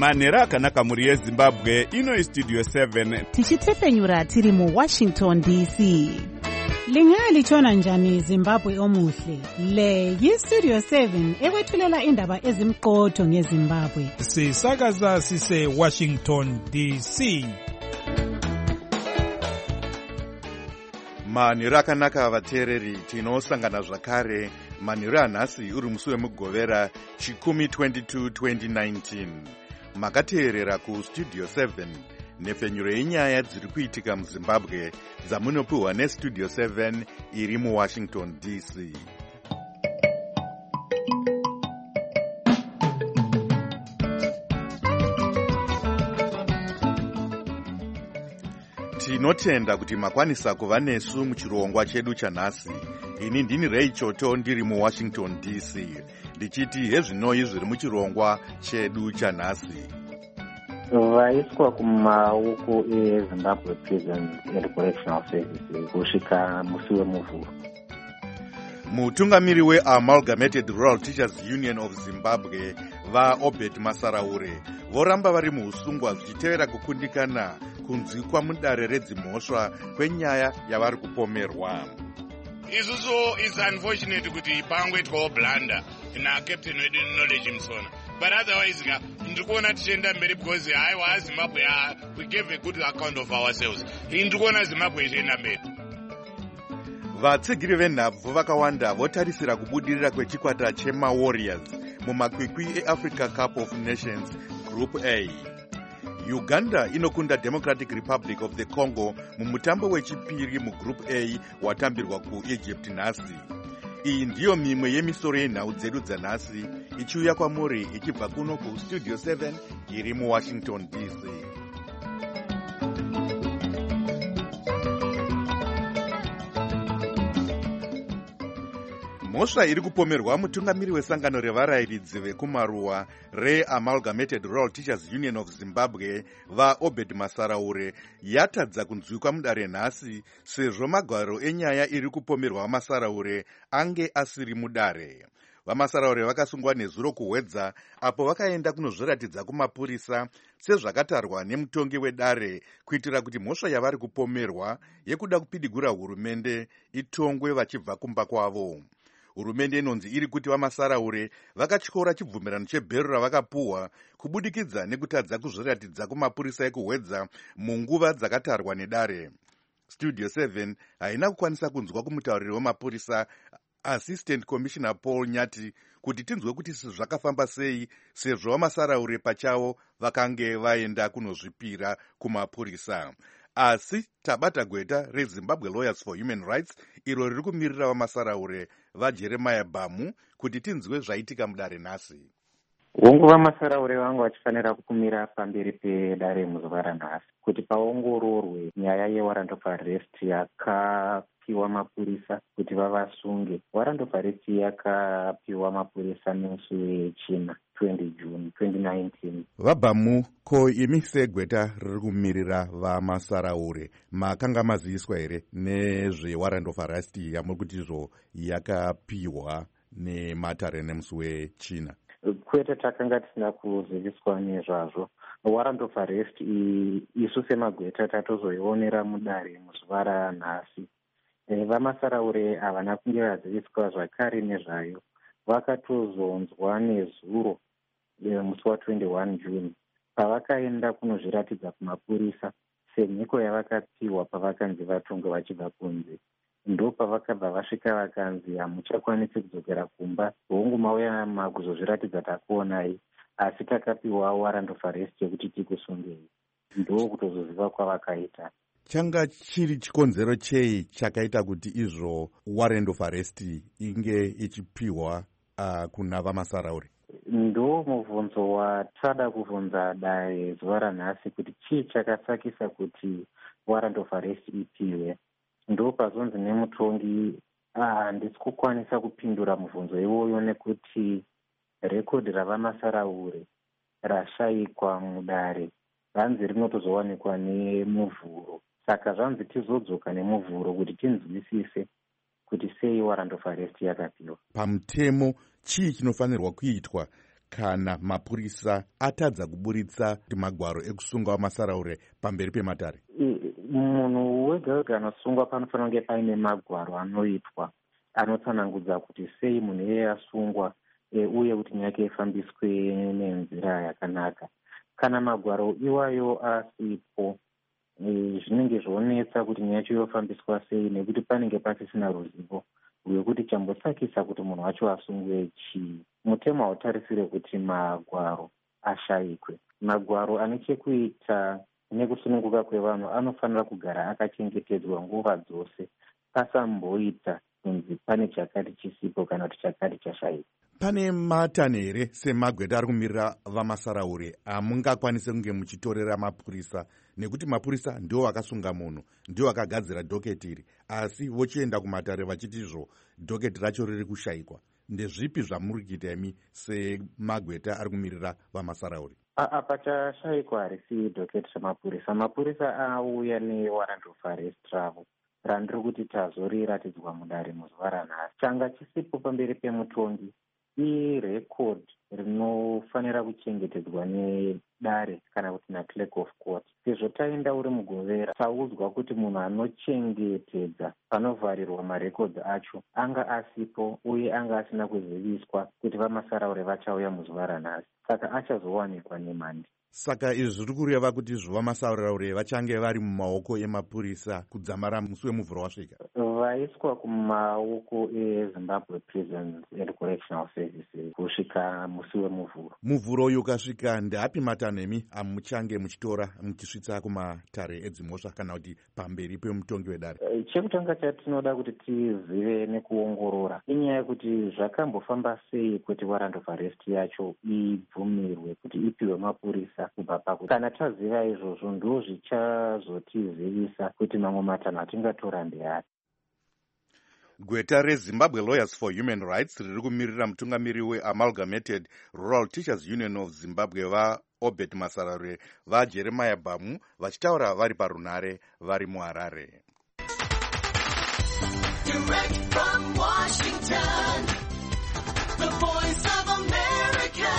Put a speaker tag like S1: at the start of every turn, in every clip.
S1: manhero akanaka mhuri yezimbabwe. Ino Studio 7
S2: tichitefenyura tiri muWashington DC.
S3: Lingalitshona njani Zimbabwe omuhle? Le yiStudio 7 ekwethulela indaba ezimqotho ngeZimbabwe.
S4: Sisakaza sise Washington DC.
S1: manhero akanaka vateereri, tinosangana zvakare manhero anhasi uri musi wemugovera chikumi 22 2019. Makateerera kuStudio 7 nhefenyuro yenyaya dziri kuitika muZimbabwe dzamunopiwa neStudio 7 iri muWashington DC. Tinotenda kuti makwanisa kuva nesu muchirongwa chedu chanhasi. Ini ndini Ray Choto ndiri muWashington DC, ndichiti hezvinoi zviri muchirongwa chedu chanhasi.
S5: Vaiswa kumaoko eZimbabwe Prison and Correctional Services kusvika musi wemuvhuro.
S1: Mutungamiri weAmalgamated Rural Teachers Union of Zimbabwe vaObed Masaraure voramba vari muusungwa zvichitevera kukundikana kunzwikwa mudare redzimhosva kwenyaya yavari kupomerwa.
S6: Isusu is unfortunate kuti pangoitwawo blunder naCaptain wedu Knowledge Msona, but otherwise ndikuona tichienda mberi because haiwa Zimbabwe we gave a good account of ourselves. Ndikuona Zimbabwe ichienda mberi.
S1: Vatsigiri venhabvu vakawanda votarisira kubudirira kwechikwata chemaWarriors mumakwikwi eAfrica Cup of Nations Group A. Uganda inokunda Democratic Republic of the Congo mumutambo wechipiri mugroup A watambirwa kuEgypt nhasi. Iyi ndiyo mimwe yemisoro yenhau dzedu dzanhasi ichiuya kwamuri ichibva kuno kuStudio 7 iri muWashington DC. Mhosva iri kupomerwa mutungamiri wesangano revarayiridzi vekumaruwa reAmalgamated Rural Teachers Union of Zimbabwe vaObed Masaraure yatadza kunzwikwa mudare nhasi sezvo magwaro enyaya iri kupomerwa Masaraure ange asiri mudare. Vamasaraure vakasungwa nezuro kuhwedza apo vakaenda kunozviratidza kumapurisa sezvakatarwa nemutongi wedare kuitira kuti mhosva yavari kupomerwa yekuda kupidigura hurumende itongwe vachibva kumba kwavo. Hurumende inonzi iri kuti vamasaraure vakatyora chibvumirano chebhero ravakapuhwa kubudikidza nekutadza kuzviratidza kumapurisa ekuhwedza munguva dzakatarwa nedare. Studio 7 haina kukwanisa kunzwa kumutauriri wemapurisa Assistant Commissioner Paul Nyati kuti tinzwe kuti zvakafamba sei sezvo vamasaraure pachavo vakange vaenda kunozvipira kumapurisa. Asi tabata gweta reZimbabwe Lawyers for Human Rights iro riri kumirira vamasaraure vaJeremiah Bamu kuti tinzwe zvaitika mudare nhasi.
S5: Hongu vamasaraure vangu vachifanira kumira pamberi pedare muzuva ranhasi kuti paongororwe nyaya yewarrant of arrest yakapiwa mapurisa kuti vavasunge. Warrant of arrest yakapiwa mapurisa musi wechina 20 June 2019.
S1: Vabamu, ko imi segweta riri kumirira vamasaraure makanga maziviswa here nezvewarrant of arrest yamuri kutizvo yakapiwa nematare nemusi wechina?
S5: Kwete, takanga tisina kuziviswa nezvazvo. Warrant of arrest isu semagweta tatozoionera mudare muzuva ranhasi. Vamasaraure havana kunge vaziviswa zvakare nezvayo. Vakatozonzwa nezuro musi wa21 June pavakaenda kunozviratidza kumapurisa semhiko yavakapiwa pavakanzi vatonge vachibva kunze. Ndo pavakabva vasvika vakanzi hamuchakwanisi kudzokera kumba, hongu mauya makuzozviratidza takuonai, asi takapiwa warrant of arrest yekuti tikusungei. Ndo kutozoziva kwavakaita.
S1: Changa chiri chikonzero chei chakaita kuti izvo warrant of arrest inge ichipiwa kuna vamasaraure?
S5: Ndo mubvunzo watada kubvunza dare zuva ranhasi kuti chii chakasakisa kuti warrant of arrest ipiwe. Ndo pazonzi nemutongi handisi kukwanisa kupindura mubvunzo iwoyo nekuti rekodhi ravamasaraure rashayikwa mudare ranzi rinotozowanikwa nemuvhuro. Saka zvanzi tizodzoka nemuvhuro kuti tinzwisise kuti sei warrant of arrest yakapiwa.
S1: Pamutemo chii chinofanirwa kuitwa kana mapurisa atadza kuburitsa magwaro ekusunga wamasaraure pamberi pematare?
S5: Munhu wega wega anosungwa panofanira kunge paine magwaro anoitwa anotsanangudza kuti sei munhu iyeye asungwa uye kuti nyaya yake ifambiswe nenzira yakanaka. Kana magwaro iwayo asipo, zvinenge zvonetsa kuti nyaya yacho yofambiswa sei, nekuti panenge pasisina ruzivo rwekuti chambotsakisa kuti munhu wacho asungwe chii. Mutemo hautarisire kuti magwaro ashayikwe. Magwaro ane chekuita nekusununguka kwevanhu anofanira kugara akachengetedzwa nguva dzose, pasamboita kunzi pane chakati chisipo kana kuti chakati chashayikwa.
S1: Pane matanho here semagweta ari kumirira vamasaraure amungakwanise kunge muchitorera mapurisa, nekuti mapurisa ndiwo akasunga munhu, ndiwo akagadzira dhoketi iri, asi vochienda kumatare vachitizvo dhoketi racho riri kushayikwa? Ndezvipi zvamuri kuita imi semagweta ari kumirira vamasaraure?
S5: Apa chashayikwa harisi dhoketi remapurisa. Mapurisa auya newarrant of arrest ravo randiri kuti tazoriratidzwa mudare muzuva ranhasi. Changa chisipo pamberi pemutongi irekodhi rinofanira kuchengetedzwa nedare kana kuti naclerk of court. Sezvo taenda uri mugovera, taudzwa kuti munhu anochengetedza panovharirwa marekodzi acho anga asipo uye anga asina kuziviswa kuti vamasaraure vachauya muzuva ranhasi, saka achazowanikwa nemhandi.
S1: Saka izvi zviri kureva kuti vamasaraure vachange vari mumaoko emapurisa kudzamara musi wemuvhuro wasvika?
S5: Vaiswa kumaoko eZimbabwe Prisons and Correctional Services kusvika musi wemuvhuro.
S1: Muvhuro uyu ukasvika, ndeapi matanho emi amuchange muchitora muchisvitsa kumatare edzimhosva kana kuti pamberi pemutongi wedare?
S5: Chekutanga chatinoda kuti tizive nekuongorora inyaya yekuti zvakambofamba sei kuti warrant of arrest yacho ibvumirwe kuti ipiwe mapurisa kubva pakuti. Kana taziva izvozvo ndo zvichazotizivisa kuti mamwe matanho atingatora ndeapi.
S1: Gweta reZimbabwe Lawyers for Human Rights riri kumirira mutungamiri weAmalgamated Rural Teachers Union of Zimbabwe vaObert Masaraure vaJeremiah Bamu vachitaura vari parunare vari muHarare. Direct from Washington, the voice of America,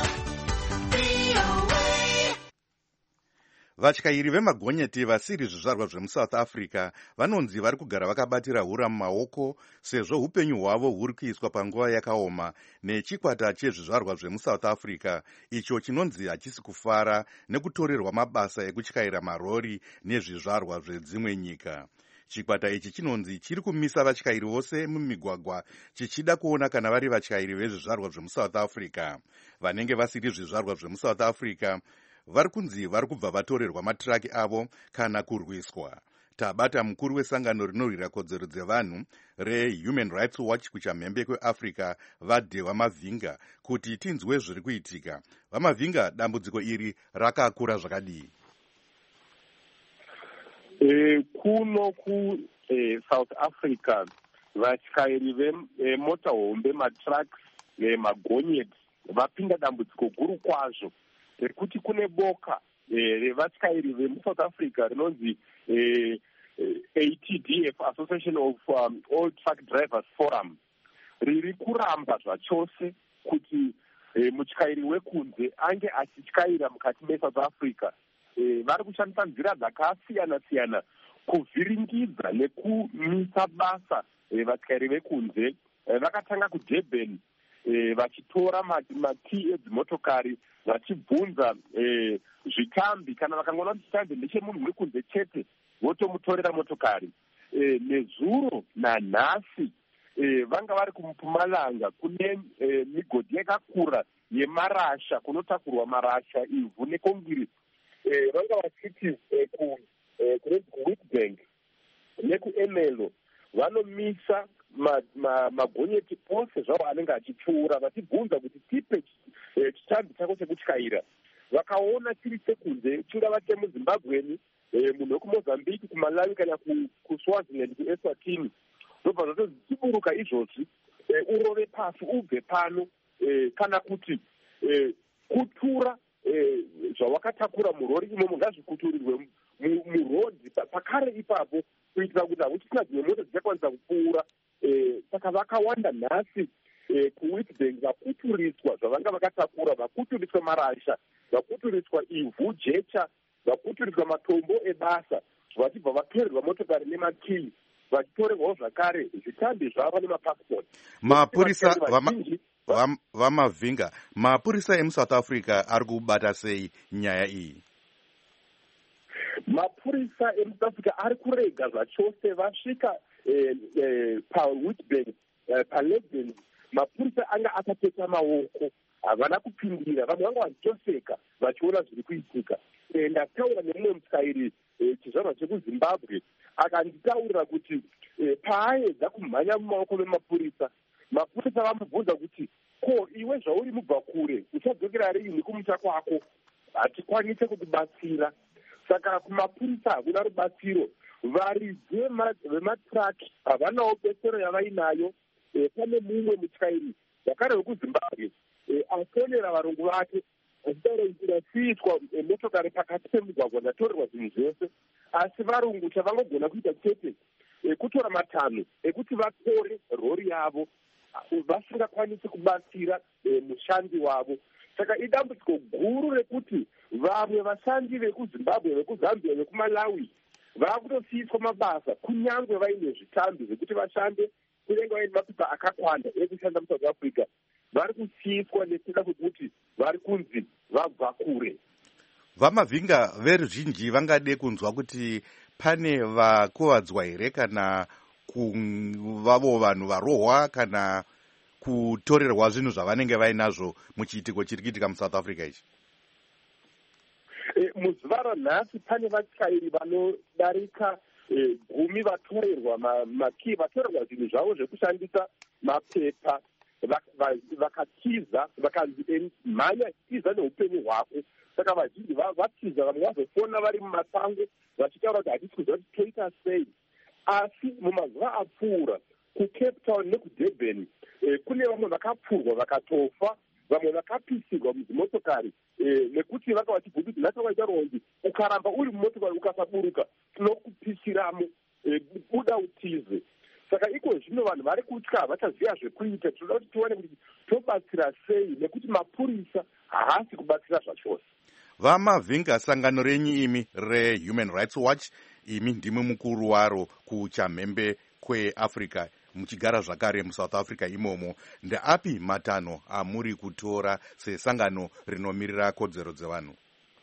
S1: VOA. Vatyairi vemagonyeti vasiri zvizvarwa zvemuSouth Africa vanonzi vari kugara vakabatira hura mumaoko sezvo upenyu hwavo huri kuiswa panguva yakaoma nechikwata chezvizvarwa zvemuSouth Africa icho chinonzi hachisi kufara nekutorerwa mabasa ekutyaira marori nezvizvarwa zvedzimwe nyika. Chikwata ichi chinonzi chiri kumisa vatyairi vose mumigwagwa chichida kuona kana vari vatyairi vezvizvarwa zvemuSouth Africa. Vanenge vasiri zvizvarwa zvemuSouth Africa vari kunzi vari kubva vatorerwa matiraki avo kana kurwiswa. Tabata mukuru wesangano rinorwira kodzero dzevanhu reHuman Rights Watch kuchamhembe kweAfrica vaDhewa Mavhinga kuti tinzwe zviri kuitika. VaMavhinga, dambudziko iri rakakura zvakadii?
S7: Kuno kuSouth Africa vatyairi vemota hombe, matrucks nemagonyeti vapinda dambudziko guru kwazvo rekuti kune boka revatyairi vemuSouth Africa rinonzi ATDF, Association of All Truck Drivers Forum, riri kuramba zvachose kuti mutyairi wekunze ange achityaira mukati meSouth Africa. Vari kushandisa nzira dzakasiyana-siyana kuvhiringidza nekumisa basa vatyairi vekunze. Vakatanga kuDurban vachitora maki edzimotokari vachibvunza zvitambi, kana vakangoona kuti chitambi ndechemunhu wekunze chete votomutorera motokari. Nezuro nanhasi vanga vari kuMpumalanga kune migodhi yakakura yemarasha kunotakurwa marasha, ivhu nekongiriti. Vanga vachiti kuWitbank nekuEmelo vanomisa magonyeti ose zvavo anenge achipfuura vachibvunza kuti tipe chitambi chako chekutyaira. Vakaona chiri chekunze, chingava chemuZimbabweni, munhu wekumozambique, kuMalawi kana kuSwaziland, kuEswatini, zvobva zvatoziburuka izvozvi. Urove pasi ubve pano, kana kuti kutura zvawakatakura murori imomo ngazvikuturirwe murodhi pakare ipapo, kuitira kuti hakuchisina dzimwe mota dzichakwanisa kupfuura. Saka vakawanda nhasi kuwitbank vakuturiswa zvavanga vakatakura, vakuturiswa marasha, vakuturiswa ivhu, jecha, vakuturiswa matombo ebasa, vachibva vatorerwa motokari nemakii, vachitorerwawo zvakare zvitambi zvavo nemapasipoti.
S1: Mapurisa vamavhinga, mapurisa emusouth Africa ari kubata sei nyaya iyi?
S7: Mapurisa emusouth Africa ari kurega zvachose vasvika pawitbank pa11, mapurisa anga akapeta maoko, havana kupindira, vamwe vanga vachitoseka vachiona zviri kuitika. Ndataura nemumwe mutyairi chizvarwa chekuzimbabwe, akanditaurira kuti paaedza kumhanya mumaoko memapurisa, mapurisa vamubvunza kuti ko iwe zvauri mubva kure uchadzokera rini kumuta kwako, hatikwanise kukubatsira. Saka kumapurisa hakuna rubatsiro. Varidzi vematraki havanawo betsero yavainayo. Pane mumwe mutyairi zvakare wekuzimbabwe afonera varungu vake achitaura kuti ndasiitwa motokari pakati pemugwagwa, ndatorerwa zvinhu zvese, asi varungu chavangogona kuita chete kutora matanho ekuti vatore rori yavo, vasingakwanisi kubatsira mushandi wavo. Saka idambudziko guru rekuti vamwe vashandi vekuzimbabwe, vekuzambia, vekumalawi vakutosiiswa mabasa kunyange vaine zvitambi zvekuti vashande, kunyange vaine mapepa akakwana ekushanda muSouth Africa, vari kusiiswa nekuda kwekuti vari kunzi vabva kure.
S1: Vamavhinga veruzhinji vangade kunzwa kuti pane vakuvadzwa here, kana vavo vanhu varohwa, kana kutorerwa zvinhu zvavanenge vainazvo muchiitiko chiri kuitika muSouth Africa ichi?
S7: Muzuva ranhasi pane vatyairi vanodarika 10 vatorerwa makii, vatorerwa zvinhu zvavo zvekushandisa, mapepa, vakatiza, vakanzi mhanya tiza neupenyu hwako. Saka vazhinji vatiza, vamwe vazofona vari mumasango vachitaura kuti hatisi kuziva kuti toita sei. Asi mumazuva apfuura kuCape Town nekudurban kune vamwe vakapfurwa vakatofa, vamwe vakapisirwa mudzimotokari nekuti vanga vachibvunza kuti nhasi waita ronzi, ukaramba uri mumotokari ukasaburuka tinokupisiramo, buda utize. Saka iko zvino vanhu vari kutya, vachaziva zvekuita. Tinoda kuti tione kuti tobatsira sei, nekuti mapurisa haasi kubatsira zvachose.
S1: Vamavhinga, sangano renyu imi reHuman Rights Watch, imi ndimi mukuru waro kuchamhembe kweAfrica, muchigara zvakare muSouth Africa imomo, ndeapi matanho amuri kutora sesangano rinomirira kodzero dzevanhu?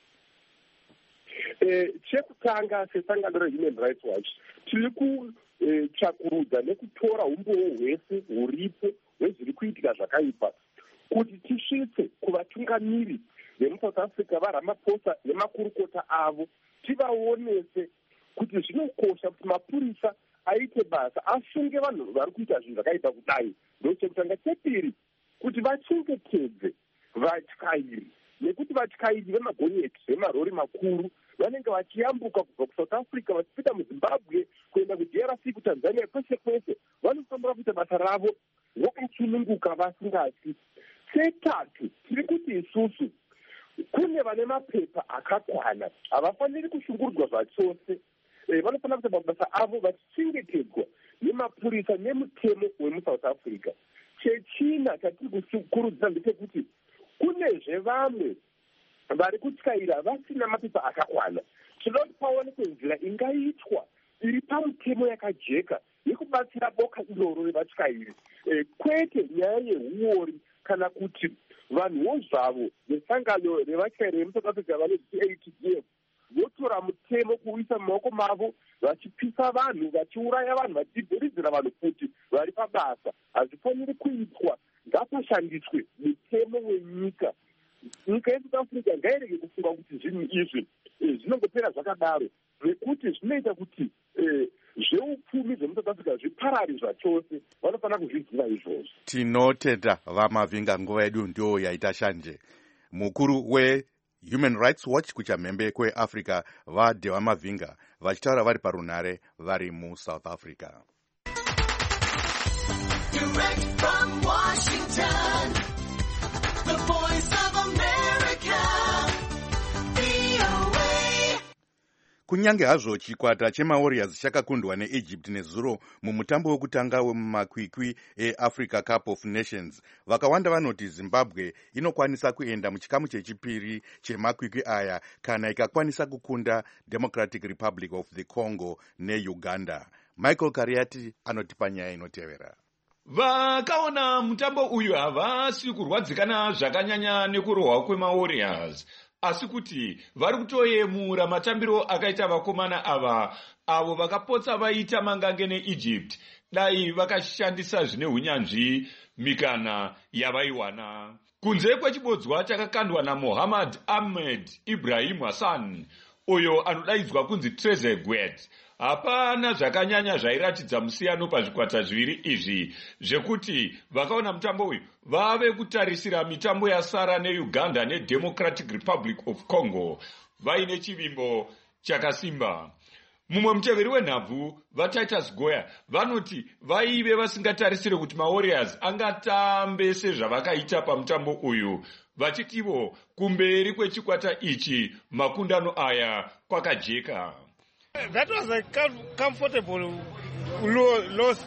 S7: Chekutanga, sesangano reHuman Rights Watch tiri kutsvakurudza nekutora umboo hwese huripo hwezviri kuitika zvakaipa, kuti tisvitse kuvatungamiri vemuSouth Africa, vaRamaphosa nemakurukota avo, tivaonese kuti zvinokosha kuti mapurisa aite basa, asunge vanhu vari kuita zvinhu zvakaipa kudai. Ndochekutanga. Chepiri, kuti vachengetedze vatyairi, nekuti vatyairi vemagonyeti vemarori makuru vanenge vachiyambuka kubva kuSouth Africa vachipinda muZimbabwe kuenda kuDRC, kuTanzania, kwese kwese, vanofanira kuita basa ravo vakasununguka vasingasi. Chetatu, tiri kuti isusu kune vane mapepa akakwana, havafaniri kushungurudzwa zvachose, vanofanira kuita mabasa avo vachichengetedzwa nemapurisa nemutemo wemuSouth Africa. Chechina chatiri kukurudzira ndechekuti kunezve vamwe vari kutyaira vasina mapepa akakwana. Tinoda kuti paonekwe nzira ingaitwa iri pamutemo yakajeka yekubatsira boka iroro revatyairi, kwete nyaya yehuori, kana kuti vanhuwo zvavo vesangano revatyairi vemuSouth Africa vanoti ATF votora mutemo kuisa mumaoko mavo, vachipisa vanhu, vachiuraya vanhu, vachibheridzira vanhu kuti vari pabasa. Hazvifaniri kuitwa. Ngapashandiswe mutemo wenyika. Nyika yeSouth Africa ngairege kufunga kuti zvinhu izvi zvinongopera zvakadaro, nekuti zvinoita kuti zveupfumi zvemuSouth Africa zviparari zvachose. Vanofanira kuzviziva izvozvo.
S1: Tinotenda Vamavhinga, nguva yedu ndio yaita shanje. Mukuru weHuman Rights Watch kuchamhembe kweAfrica, vaDeva Mavhinga, vachitaura vari parunhare vari muSouth Africa.
S8: Direct from Washington, the voice of America, VOA.
S1: kunyange hazvo chikwata chemawarriors chakakundwa neegypt nezuro mumutambo wekutanga wemumakwikwi eafrica cup of nations, vakawanda vanoti zimbabwe inokwanisa kuenda muchikamu chechipiri chemakwikwi aya kana ikakwanisa kukunda Democratic Republic of the Congo neuganda. Michael Kariati anotipa nyaya inotevera.
S9: Vakaona mutambo uyu havasi kurwadzikana zvakanyanya nekurohwa kwemawarriors, asi kuti vari kutoyemura matambiro akaita vakomana ava avo vakapotsa vaita mangange neEgypt dai vakashandisa zvine hunyanzvi mikana yavaiwana. Kunze kwechibodzwa chakakandwa naMohammad Ahmed Ibrahim Hassan uyo anodaidzwa kunzi Trezeguet, hapana zvakanyanya zvairatidza musiyano pazvikwata zviviri izvi, zvekuti vakaona mutambo uyu vave kutarisira mitambo yasara neUganda neDemocratic Republic of Congo vaine chivimbo chakasimba. Mumwe muteveri wenhabvu vaTitus Goya vanoti vaive vasingatarisire kuti maWarriors angatambe sezvavakaita pamutambo uyu, vachitivo kumberi kwechikwata ichi makundano aya kwakajeka.
S10: That was a comfortable loss.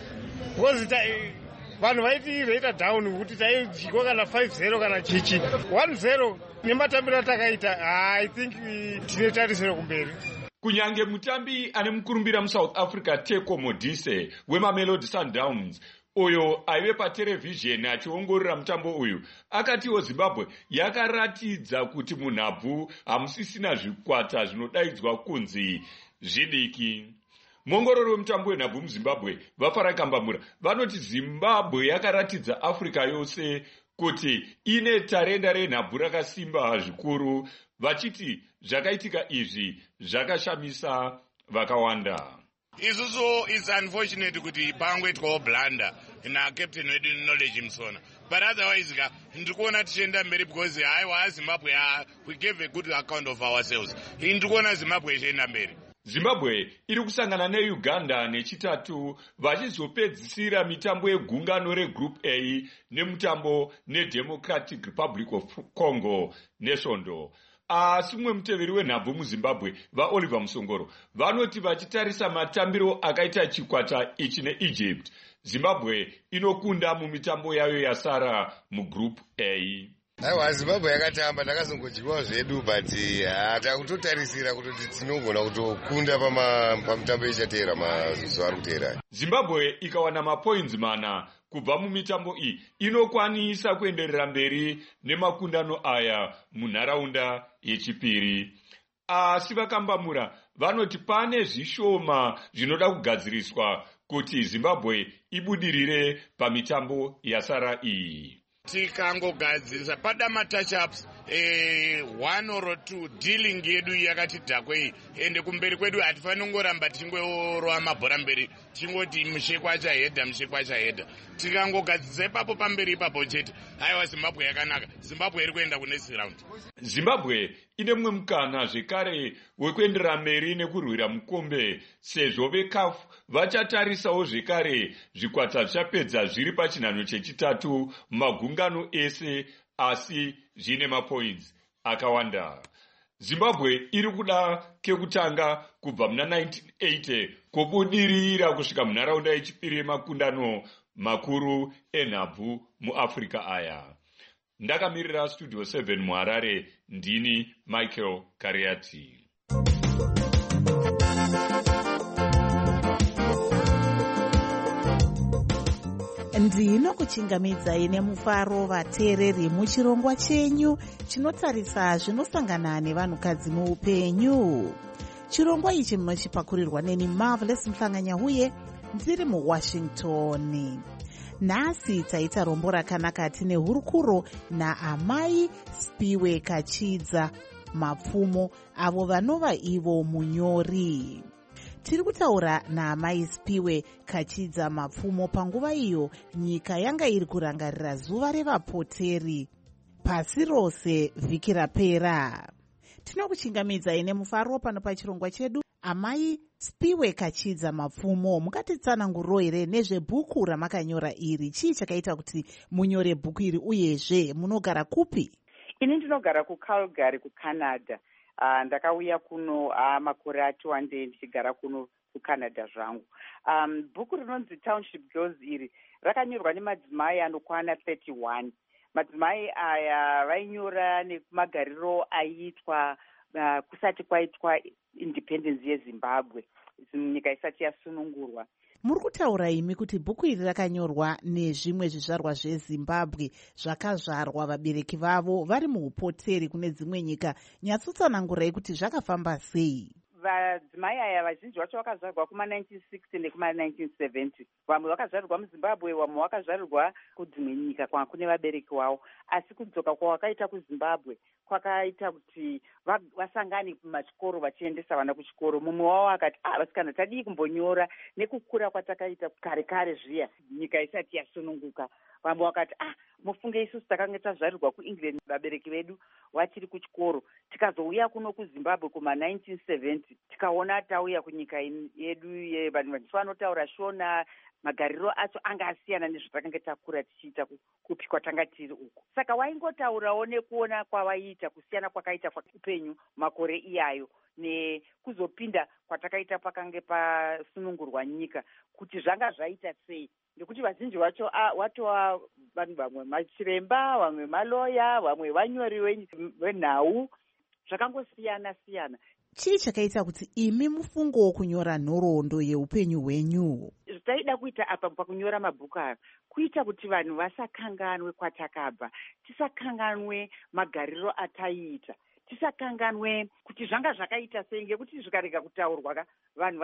S10: Was it vanhu vaitireita down kuti taidyiwa kana 5-0 kana chichi 1-0 nematambiro atakaita. I think tine tarisiro kumberi.
S9: Kunyange mutambi ane mukurumbira muSouth Africa Teko Modise weMamelodi Sundowns uyo aive paterevhizheni achiongorora mutambo uyu akatiwo Zimbabwe yakaratidza kuti munhabvu hamusisina zvikwata zvinodaidzwa kunzi zvidiki. Muongorori wemutambo wenhabvu muZimbabwe vaFarakambamura vanoti Zimbabwe yakaratidza Africa yose kuti ine tarenda renhabvu rakasimba zvikuru, vachiti zvakaitika izvi zvakashamisa vakawanda.
S6: Isusu is unfortunate kuti pangoitwawo blunder naCaptain wedu Knowledge Msona, but otherwise ndikuona tichienda mberi because haiwa Zimbabwe we gave a good account of ourselves. Ndikuona Zimbabwe ichienda mberi.
S9: Zimbabwe iri kusangana neUganda nechitatu vachizopedzisira mitambo yegungano reGroup A nemutambo neDemocratic Republic of Congo nesvondo. Asi mumwe muteveri wenhabvu muZimbabwe vaOliver Musongoro vanoti vachitarisa matambiro akaita chikwata ichi neEgypt, Zimbabwe inokunda mumitambo yayo yasara muGroup A.
S11: Aiwa, Zimbabwe yakatamba, takazongodyiwa zvedu, but takutotarisira kuti tinogona kutokunda pamutambo ichateera mazuva ari kuteera.
S9: Zimbabwe ikawana mapoints mana kubva mumitambo iyi inokwanisa kuenderera mberi nemakundano aya munharaunda yechipiri. Asi vakambamura vanoti pane zvishoma zvinoda kugadziriswa kuti Zimbabwe ibudirire pamitambo yasara iyi.
S6: Tikangogadzirisa pada matouch-ups 1 or 2 dealing yedu yakati dhakwei, ende kumberi kwedu hatifaniri kungoramba tichingorowa mabhora mberi tingoti mushekwa achahedha. Tikangogadzirisa ipapo pamberi ipapo chete, haiwa Zimbabwe yakanaka, Zimbabwe iri kuenda kunext round.
S9: Zimbabwe ine mumwe mukana zvekare wekuenderera mberi nekurwira mukombe, sezvo veCAF vachatarisawo zvekare zvikwata zvichapedza zviri pachinhanho chechitatu magungano ese, asi zvine mapoints akawanda. Zimbabwe iri kuda kekutanga kubva muna 1980 kubudirira kusvika munharaunda yechipiri yemakundano makuru enhabvu muAfrica aya. Ndakamirira Studio 7 muHarare, ndini Michael Kariati.
S2: Ndinokuchingamidzai nemufaro vateereri muchirongwa chenyu chinotarisa zvinosangana nevanhukadzi muupenyu. Chirongwa ichi munochipakurirwa neni Marvelous Mhlanganya-Huye ndiri muWashington. Nhasi taita rombo rakanaka tine hurukuro naamai Spiwe Kachidza Mapfumo, avo vanova ivo munyori. Tiri kutaura naamai Spiwe Kachidza Mapfumo panguva iyo nyika yanga iri kurangarira zuva revapoteri pasi rose vhiki rapera. Tinokuchingamidzai nemufaro pano pachirongwa chedu. Amai Spiwe Kachidza Mapfumo, mukatitsananguriro here nezvebhuku ramakanyora iri? Chii chakaita kuti munyore bhuku iri, uyezve munogara kupi?
S12: Ini ndinogara kuCalgary kuCanada. ndakauya kuno makore ati ndichigara kuno kucanada zvangu. Bhuku rinonzi Township Girls iri rakanyorwa nemadzimai anokwana 31. Madzimai aya vainyora nekumagariro aiitwa kusati kwaitwa independence yeZimbabwe, nyika isati yasunungurwa.
S2: Muri kutaura imi kuti bhuku iri rakanyorwa nezvimwe zvizvarwa zveZimbabwe zvakazvarwa vabereki vavo vari muupoteri kune dzimwe nyika. Nyatsotsanangurai kuti zvakafamba sei?
S12: Vadzimai aya vazhinji vacho vakazvarwa kuma1960 nekuma1970. Vamwe vakazvarirwa muZimbabwe, vamwe vakazvarirwa kudzimwe nyika kune vabereki wavo. Asi kudzoka kwavakaita kuZimbabwe kwakaita kuti vasangane kumachikoro vachiendesa vana kuchikoro. Mumwe wavo akati vasikana tadii kumbonyora nekukura kwatakaita kare kare zviya nyika isati yasununguka. Vamwe vakati mufunge isusu takanga tazvarirwa kuEngland vabereki vedu vachiri kuchikoro, tikazouya kuno kuZimbabwe kuma1970 tikaona tauya kunyika yedu vanhu vanotaura Shona, magariro acho anga asiyana nezvatakanga takura tichiita kupi kwatanga tiri uko. Saka waingotaurawo nekuona kwavaiita kusiyana kwakaita upenyu makore iyayo nekuzopinda kwatakaita pakange pasunungurwa nyika kuti zvanga zvaita sei, nekuti vazhinji vacho watova vanhu vamwe machiremba, vamwe maloya, vamwe vanyori venhau, zvakangosiyana siyana.
S2: Chii chakaita kuti imi mufungo kunyora nhoroondo yeupenyu hwenyu?
S12: Zvataida kuita apa pakunyora mabhuku aya kuita kuti vanhu vasakanganwe kwatakabva, tisakanganwe magariro ataiita, tisakanganwe kuti zvanga zvakaita sei, ngekuti zvikarega kutaurwa vanhu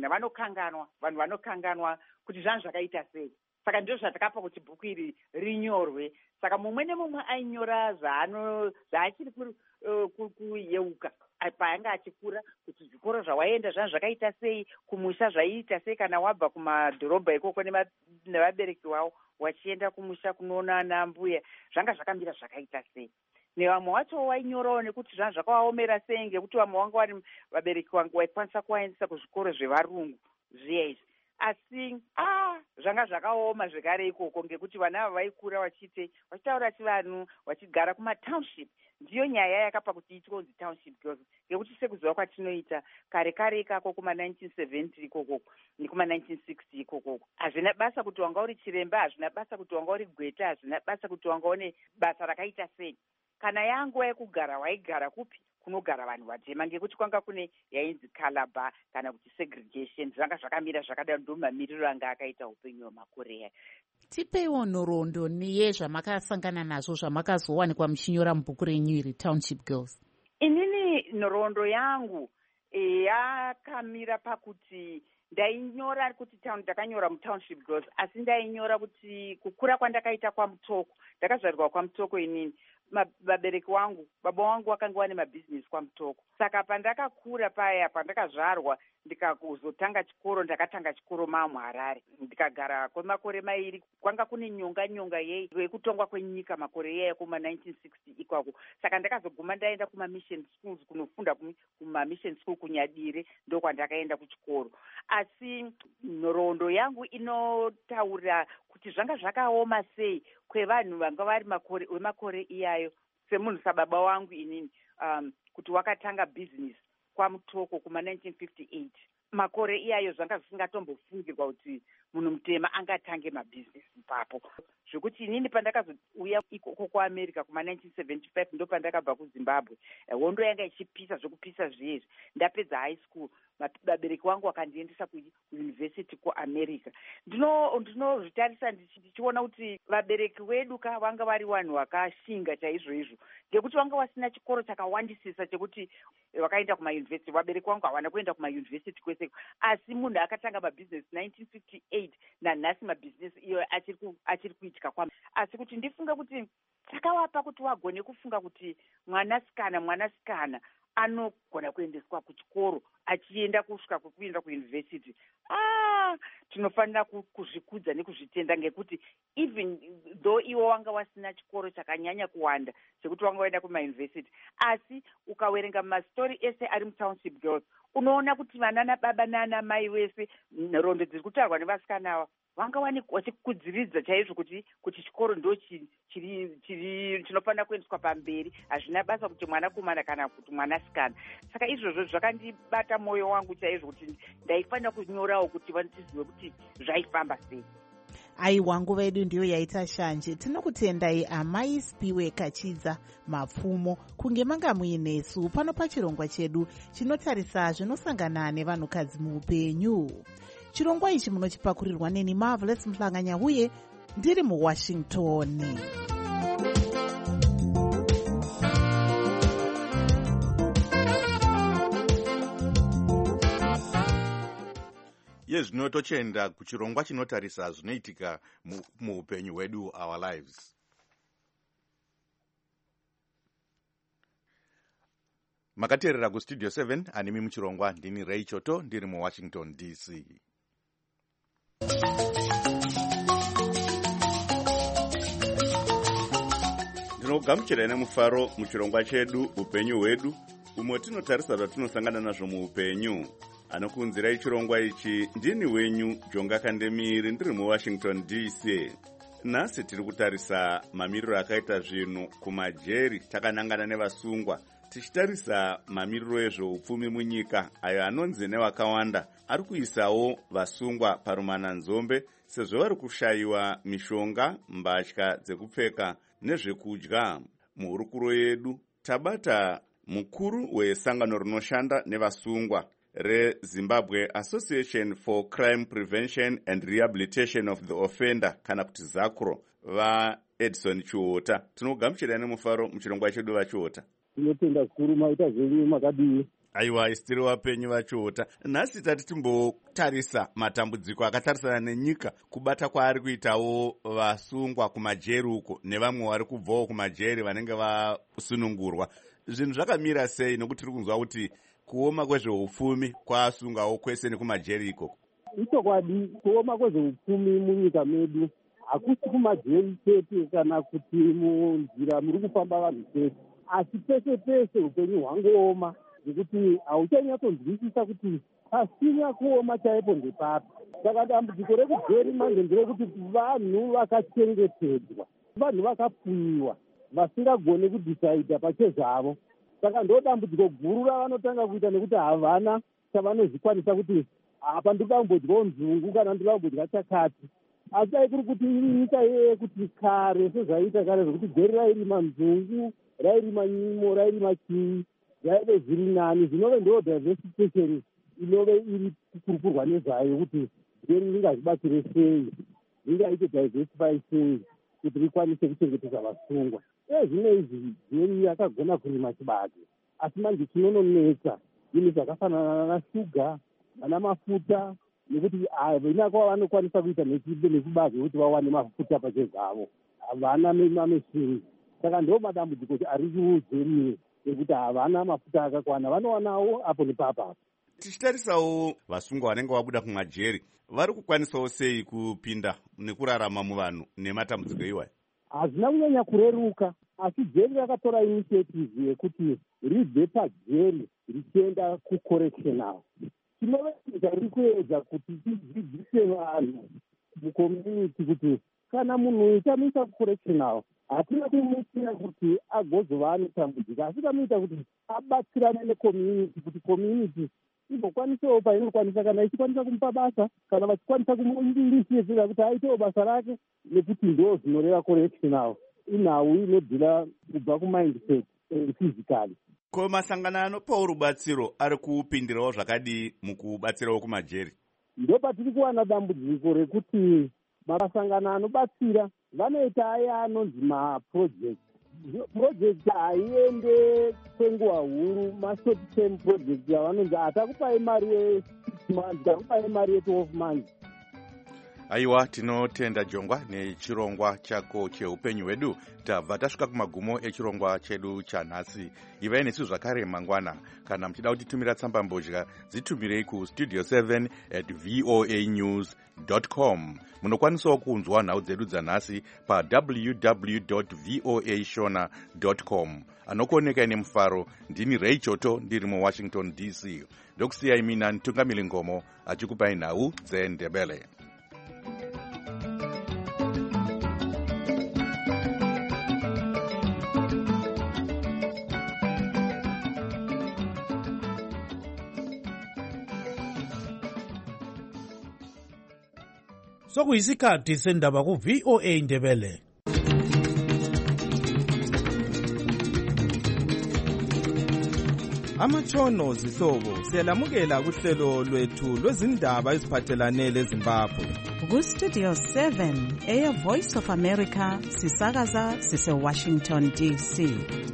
S12: vanokanganwa kuti zvanga zvakaita sei. Saka ndizvo zvatakapa kuti bhuku iri rinyorwe. Saka mumwe nemumwe ainyora zvaachiri kuyeuka paanga achikura, kuti zvikoro zvawaenda zvanga zvakaita sei, kumusha zvaiita sei kana wabva kumadhorobha ikoko nevabereki wavo wachienda kumusha kunoona ana mbuya, zvanga zvakamira zvakaita sei. Nevamwe vacho wainyorawo nekuti zvanga zvakawaomera sei, ngekuti vamwe vanga vari vabereki vangu vaikwanisa kuvaendesa kuzvikoro zvevarungu zviya izvi. Asi zvanga zvakaoma zvekare ikoko, ngekuti vana ava vaikura vachitaura chivanhu, vachigara kumatownship. Ndiyo nyaya yakapa kuti itonzi Township Girls, ngekuti sekuziva kwatinoita kare kare ikako kuma1970 ikoko nekuma1960 ikoko, hazvina basa kuti wanga uri chiremba, hazvina basa kuti wanga uri gweta, hazvina basa kuti wanga une basa rakaita sei. Kana yanguva yekugara waigara kupi? Kunogara vanhu vatema, ngekuti kwanga kune yainzi Calabar kana kuti segregation. Zvanga zvakamira zvakadaro, ndo mamiriro anga akaita upenyu hwemakore aya.
S2: Tipeiwo nhoroondo yezvamakasangana nazvo zvamakazowanikwa muchinyora mubhuku renyu iri Township Girls.
S12: Inini nhoroondo yangu yakamira pakuti ndainyora kuti ndakanyora muTownship Girls, asi ndainyora kuti kukura kwandakaita kwaMutoko, ndakazvarirwa kwaMutoko inini. Vabereki wangu, baba wangu vakanga vane mabhizinesi kwaMutoko. Saka pandakakura paya, pandakazvarwa ndikazotanga chikoro, ndakatanga chikoro maMuharare. Ndikagara kwemakore mairi, kwanga kune nyonga yekutongwa kwenyika makore iyayo kuma1960 ikwako. Saka ndakazoguma ndaenda kumamission schools kunofunda kumamission school kuNyadire, ndokwandakaenda kuchikoro. Asi nhoroondo yangu inotaura kuti zvanga zvakaoma sei kwevanhu vanga vari wemakore iyayo, semunhu sababa wangu inini, kuti wakatanga bhizinesi kwaMutoko kuma1958. Makore iyayo zvanga zvisingatombofungirwa kuti munhu mutema angatange mabhizinesi ipapo. Zvekuti inini pandakazouya ikoko kuAmerica kuma1975 ndo pandakabva kuZimbabwe. Hondo yanga ichipisa zvekupisa zviyezvi. Ndapedza high school, vabereki vangu vakandiendesa kuuniversity kuAmerica. Ndinozvitarisa ndichiona kuti vabereki vedu vanga vari vanhu vakashinga chaizvo izvo, ngekuti vanga vasina chikoro chakawandisisa chekuti vakaenda kumauniversity. Vabereki vangu havana kuenda kumauniversity kwese, asi munhu akatanga mabhizinesi 1958 nanhasi mabhizinesi iyo achiri kuitika kwami. Asi kuti ndifunga kuti takavapa kuti wagone kufunga kuti mwanasikana anogona kuendeswa kuchikoro achienda kusvika kuenda kuuniversity. Tinofanira kuzvikudza nekuzvitenda, ngekuti even though iwo wanga wasina chikoro chakanyanya kuwanda chekuti wanga waenda kumauniversity, asi ukawerenga mastori ese ari muTownship Girls unoona kuti vana nababa nana mai vese nhoroondo dziri kutaurwa nevasikana ava vanga vachikudziridza chaizvo kuti chikoro ndo chinofanira kuendeswa pamberi, hazvina basa kuti mwanakomana kana kuti mwanasikana. Saka izvozvo zvakandibata mwoyo wangu chaizvo kuti ndaifanira kunyorawo kuti vantizive kuti zvaifamba sei.
S2: Aiwa, nguva yedu ndiyo yaita shanje. Tinokutendai amai Spiwe Kachidza Mapfumo kunge manga muinesu pano pachirongwa chedu chinotarisa zvinosangana nevanhukadzi muupenyu. Chirongwa ichi munochipakurirwa neni Marvelous Mhlanganya uye ndiri muWashington.
S1: Zvino tochenda kuchirongwa chinotarisa zvinoitika muupenyu hwedu, our lives. Makateerera kustudio 7, animi muchirongwa ndini Ray Choto ndiri muWashington DC.
S13: Ndinogamuchira nemufaro muchirongwa chedu upenyu hwedu, umwe tinotarisa zvatinosangana nazvo muupenyu. Anokunzirai chirongwa ichi ndini wenyu Jonga Kandemiri ndiri muWashington DC. Nhasi tiri kutarisa mamiriro akaita zvinhu kumajeri takanangana nevasungwa, tichitarisa mamiriro ezveupfumi munyika ayo anonzi nevakawanda ari kuisawo vasungwa parumananzombe sezvo vari kushayiwa mishonga, mbatya dzekupfeka nezvekudya. Muhurukuro yedu tabata mukuru wesangano rinoshanda nevasungwa reZimbabwe Association for Crime Prevention and Rehabilitation of the Offender, kana kuti ZACRO, vaEdison Chiota. Tinogamuchira nemufaro muchirongwa chedu vachiota.
S14: Tinotenda zvikuru maita zvenyu makadii.
S13: Aiwa, isitiri wapenyu vachiota. Nhasi tati timbotarisa matambudziko akatarisana nenyika, kubata kwaari kuitawo vasungwa kumajeri uko nevamwe vari kubvawo kumajeri vanenge vasunungurwa. Zvinhu zvakamira sei, nokuti tiri kunzwa kuti kuoma kwezveupfumi kwasungawo kwese nekumajeri ikoko?
S14: Ichokwadi, kuoma kwezveupfumi munyika medu hakusi kumajeri chete kana kuti munzira muri kufamba vanhu chete, asi pese pese upenyu hwangooma, nekuti hauchanyatsonzwisisa kuti pasina kuoma chaipo ndepapi. Saka dambudziko rekujeri manje nderekuti vanhu vakachengetedzwa, vanhu vakafuyiwa, vasingagone kudhisaidha pachezvavo. Saka ndo dambudziko guru ravanotanga kuita, nekuti havana chavanozvikwanisa kuti apa ndinoda kumbodyawo nzungu kana ndinoda kumbodya chakati. Asi aikuri kuti nyika yekuti kare sezvaita kare zvokuti geri rairima nzungu, rairima nyimo, rairima chii, raive zviri nani. Zvinove ndo diversification inove iri kukurukurwa nezvayo kuti geri ringazvibatsire sei, ringaite diversify sei kuti rikwanise kuchengetedza vasungwa. Zvino izvi geri yakagona kurima chibage, asi manje chinononetsa zvinhu zvakafanana nashuga, vana mafuta, nekuti vinako vanokwanisa kuita nechibage kuti vawane mafuta pachezvavo, havana mameshini. Saka ndo madambudziko ari kujeriyo, nekuti havana mafuta akakwana, vanowanawo apo nepapapo.
S13: Tichitarisawo vasungwa vanenge vabuda kumajeri, vari kukwanisawo sei kupinda nekurarama muvanhu nematambudziko iwayo?
S14: Hazvina kunyanya kureruka, asi jeri rakatora initiative yekuti ribve pajeri richienda kucorrectional. Chinoveita riri kuedza kuti tidzidzise vanhu mucommunity kuti kana munhu ichamisa kucorrectional, hatina kumuitira kuti agozova anotambudzika, asi tamuita kuti abatsirane necommunity, kuti community igokwanisawo painokwanisa, kana ichikwanisa kumupa basa, kana vachikwanisa kumuingirisira kuti aitewo basa rake, nekuti ndo zvinoreva correctional. Inhau inodhira kubva kumindset and physically.
S13: Ko masangano anopawo rubatsiro ari kupindirawo zvakadii mukubatsirawo kumajeri?
S14: Ndo patiri kuwana dambudziko rekuti masangano anobatsira vanoita aya anonzi maproject. Project haiende kwenguva huru, mashort term project yavanonzi atakupai mari ye6 months, takupai mari ye12 months.
S1: Aiwa, tinotenda Jongwa nechirongwa chako cheupenyu hwedu. Tabva tasvika kumagumo echirongwa chedu chanhasi. Ivai nesu zvakare mangwana. Kana muchida kutitumira tsamba mbozha, dzitumirei ku studio7@voanews.com. Munokwanisawo kunzwa nhau dzedu dzanhasi pa www.voashona.com. Anokuoneka nemufaro, ndini Ray Choto ndiri muWashington DC. Ndokusiyai mina Ntungamili Ngomo achikupai nhau dzeNdebele.
S4: sokuyisikhathi sendaba ku-VOA Indebele.
S15: Amatshono zihlobo siyalamukela kuhlelo lwethu lwezindaba eziphathelane leZimbabwe.
S16: Ku-Studio 7 Air Voice of America sisakaza sise-Washington DC.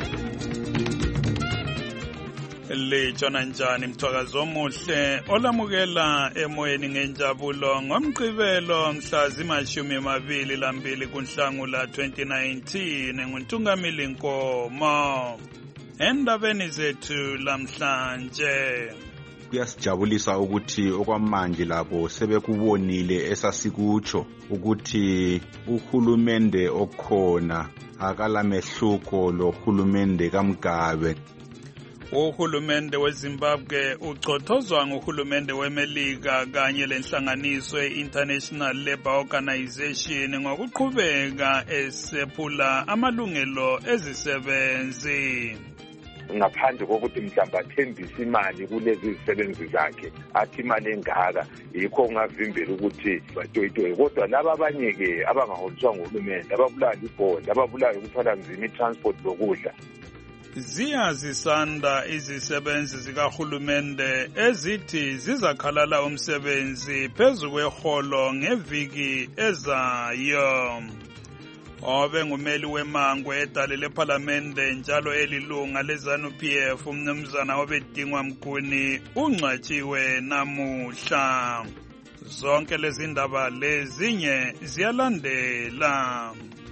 S17: Litshona njani mthwakazi omuhle olamukela emoyeni ngenjabulo ngomgqibelo mhla zima-22 kuNhlangula 2019 nguNtungamili Nkomo. Endabeni zethu lamhlanje
S18: kuyasijabulisa ukuthi okwamanje labo sebekubonile esasikutsho ukuthi uhulumende okhona akalamehluko lohulumende kaMgabe.
S17: Uhulumende weZimbabwe ucothozwa nguhulumende weMelika kanye lenhlanganiso ye-International Labour Organization ngokuqhubeka esephula amalungelo ezisebenzi.
S19: Ngaphandle kokuthi mhlamba athembise imali kulezi zisebenzi zakhe athi imali engaka yikho ungavimbela ukuthi batoyitoye, kodwa laba abanye-ke abangaholiswa nguhulumende ababulawa libhondi ababulawa ukuthwala nzima i-transport lokudla.
S17: Ziyazisanda izisebenzi zikahulumende ezithi zizakhalala umsebenzi phezu kweholo ngeviki ezayo. Obe ngumeli wemangwe edale lephalamende njalo elilunga leZANU-PF umnumzana obedingwa Mguni ungcwatshiwe namuhla. Zonke lezi ndaba lezinye ziyalandela.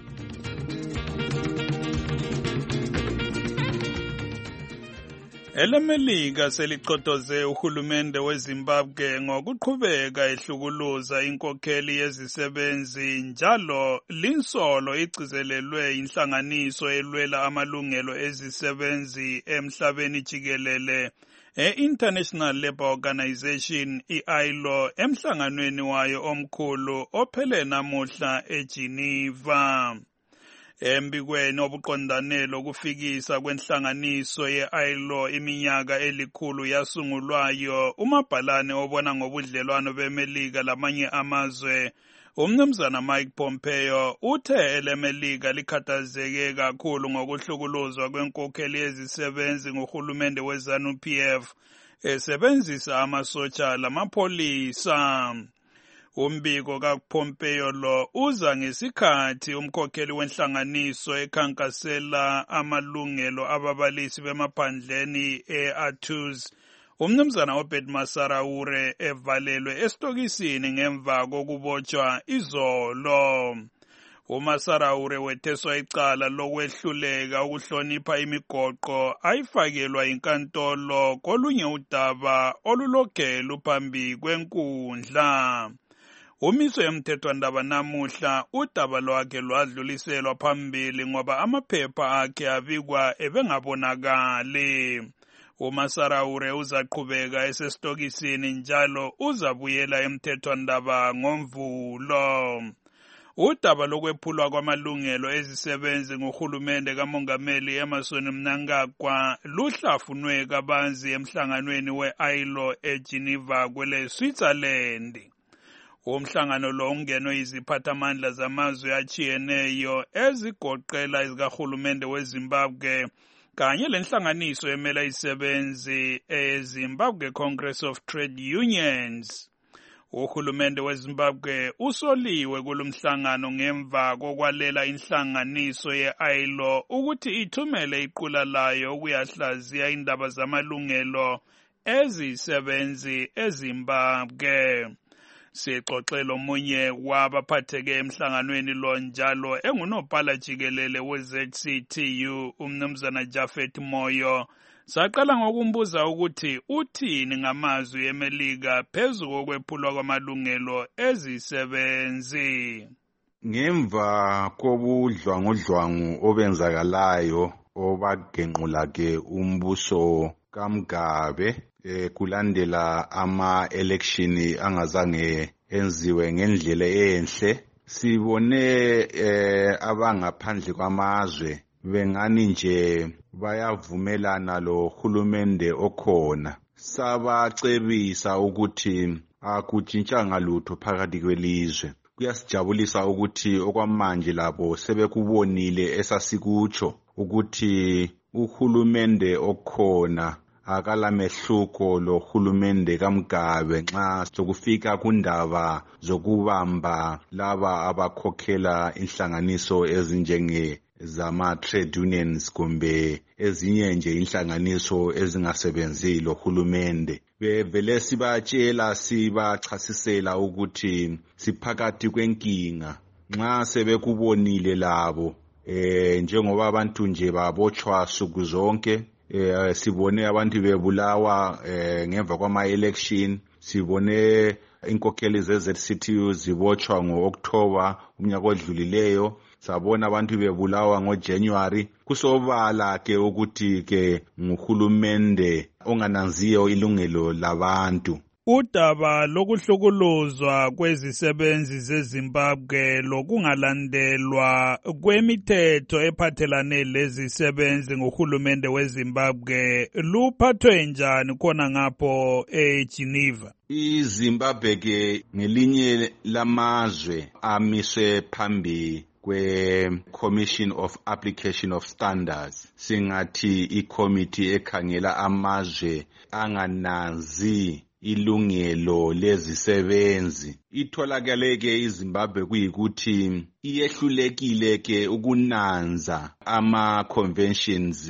S17: EleMelika selicotoze uhulumende weZimbabwe ngokuqhubeka ehlukuluza inkokheli yezisebenzi njalo linsolo igcizelelwe inhlanganiso elwela amalungelo ezisebenzi emhlabeni jikelele e-International Labour Organization i-ILO emhlanganweni wayo omkhulu ophele namuhla eGeneva. Embikweni obuqondanelo kufikisa kwenhlanganiso ye-ILO iminyaka elikhulu yasungulwayo umabhalane obona ngobudlelwano beMelika lamanye amazwe umnumzana Mike Pompeo uthe eleMelika likhathazeke kakhulu ngokuhlukuluzwa kwenkokheli yezisebenzi nguhulumende weZANU-PF esebenzisa amasotsha lamapholisa. Umbiko kaPompeo lo uza ngesikhathi umkhokheli wenhlanganiso ekhankasela amalungelo ababalisi bemaphandleni e-Athus umnumzana Obed Masaraure evalelwe esitokisini ngemva kokubotshwa izolo. uMasaraure wetheswa icala lokwehluleka ukuhlonipha imigoqo ayifakelwa inkantolo kolunye udaba olulokhe luphambi kwenkundla. Umiswe emthethwandaba namuhla udaba lwakhe lwadluliselwa phambili ngoba amaphepha akhe abikwa ebengabonakali. uMasaraure uzaqhubeka esesitokisini njalo uzabuyela emthethwandaba ngoMvulo. Udaba lokwephulwa kwamalungelo ezisebenzi nguhulumende kamongameli Emmerson Mnangagwa luhlafunwe kabanzi emhlanganweni we-ILO eGeneva kwele Switzerland. Umhlangano lo ungenwe iziphathamandla zamazwe atshiyeneyo ezigoqela ezikahulumende weZimbabwe kanye lenhlanganiso emela isebenzi eZimbabwe Congress of Trade Unions. Uhulumende weZimbabwe usoliwe kulomhlangano ngemva kokwalela inhlanganiso ye-ILO ukuthi ithumele iqula layo ukuyahlaziya indaba zamalungelo ezisebenzi eZimbabwe. Sixoxela omunye wabaphatheke emhlanganweni lo njalo engunobhala jikelele we-ZCTU umnumzana Jafet Moyo. Saqala ngokumbuza ukuthi uthini ngamazwi eMelika phezu kokwephulwa kwamalungelo ezisebenzi.
S18: Ngemva kobudlwangudlwangu obenzakalayo obagenqula-ke umbuso kaMgabe kulandela ama-election angazange enziwe ngendlela enhle, sibone abangaphandle kwamazwe bengani nje bayavumelana lo hulumende okhona. Sabacebisa ukuthi akutshintshanga lutho phakathi kwelizwe. kuyasijabulisa ukuthi okwamanje labo sebekubonile esasikutsho ukuthi uhulumende okhona akalamehluko lohulumende kaMgabe nxa sokufika kundaba zokubamba laba abakhokhela inhlanganiso ezinjenge zama-trade unions kumbe ezinye nje inhlanganiso ezingasebenzi lohulumende. Bevele sibatshela sibachasisela ukuthi siphakathi kwenkinga nxa sebekubonile labo njengoba abantu nje babotshwa suku zonke. Sibone abantu bebulawa ngemva kwama-election, sibone inkokheli ze-ZCTU zibotshwa ngo-October umnyaka odlulileyo, sabona abantu bebulawa ngoJanuary. Kusobala ke ukuthi ke nguhulumende ongananziyo ilungelo labantu.
S17: Udaba lokuhlukuluzwa kwezisebenzi zeZimbabwe lokungalandelwa kwemithetho ephathelane lezisebenzi ngohulumende weZimbabwe luphathwe njani khona ngapho eGeneva?
S18: iZimbabwe ke ngelinye lamazwe amiswe phambi kwe-Commission of Application of Standards, singathi ikomiti ekhangela amazwe angananzi ilungelo lezisebenzi. Itholakale ke iZimbabwe kuyikuthi iyehlulekile ke ukunanza ama-conventions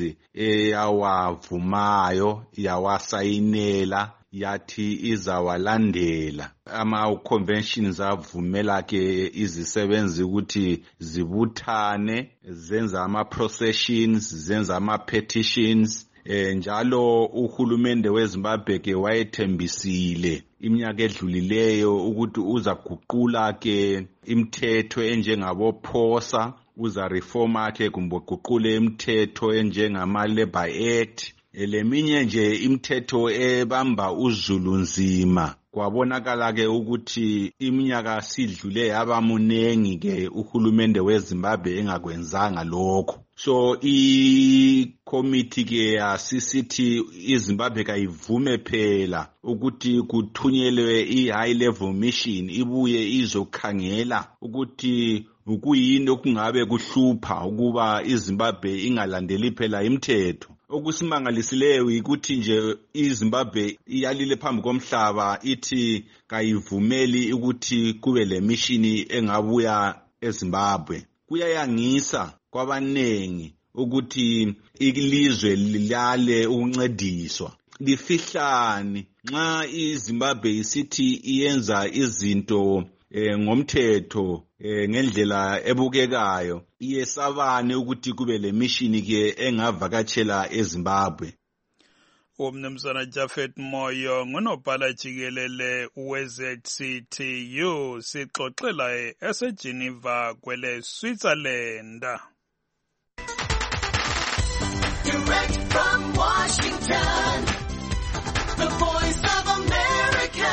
S18: eyawavumayo yawasayinela yathi izawalandela. Ama-conventions avumela ke izisebenzi ukuthi zibuthane, zenza ama-processions, zenza ama-petitions. Njalo uhulumende weZimbabwe ke wayethembisile iminyaka edlulileyo ukuthi uza guqula ke imithetho enjengabo POSA, uza reforma ke kumbe guqule imithetho enjengama Labor Act, leminye nje imithetho ebamba uzulu nzima. Kwabonakala ke ukuthi iminyaka sidlule yabamunengi ke uhulumende weZimbabwe engakwenzanga lokho. So ikomiti ke yasisithi iZimbabwe kayivume phela ukuthi kuthunyelwe i-high level mission ibuye izokhangela ukuthi ukuyini okungabe kuhlupha ukuba iZimbabwe ingalandeli phela imithetho. Okusimangalisileyo ukuthi nje iZimbabwe iyalile phambi komhlaba ithi kayivumeli ukuthi kube le mission engabuya eZimbabwe. Kuyayangisa kwabanengi ukuthi ilizwe lilale ukuncediswa. Lifihlani nxa iZimbabwe isithi iyenza izinto ngomthetho ngendlela ebukekayo, iyesabane ukuthi kube le mission ke engavakatshela eZimbabwe.
S17: Umnumzana Japhet Moyo ngunobhala jikelele we-ZCTU sixoxela eseGeneva kwele Switzerland.
S8: Direct from Washington, the Voice of America,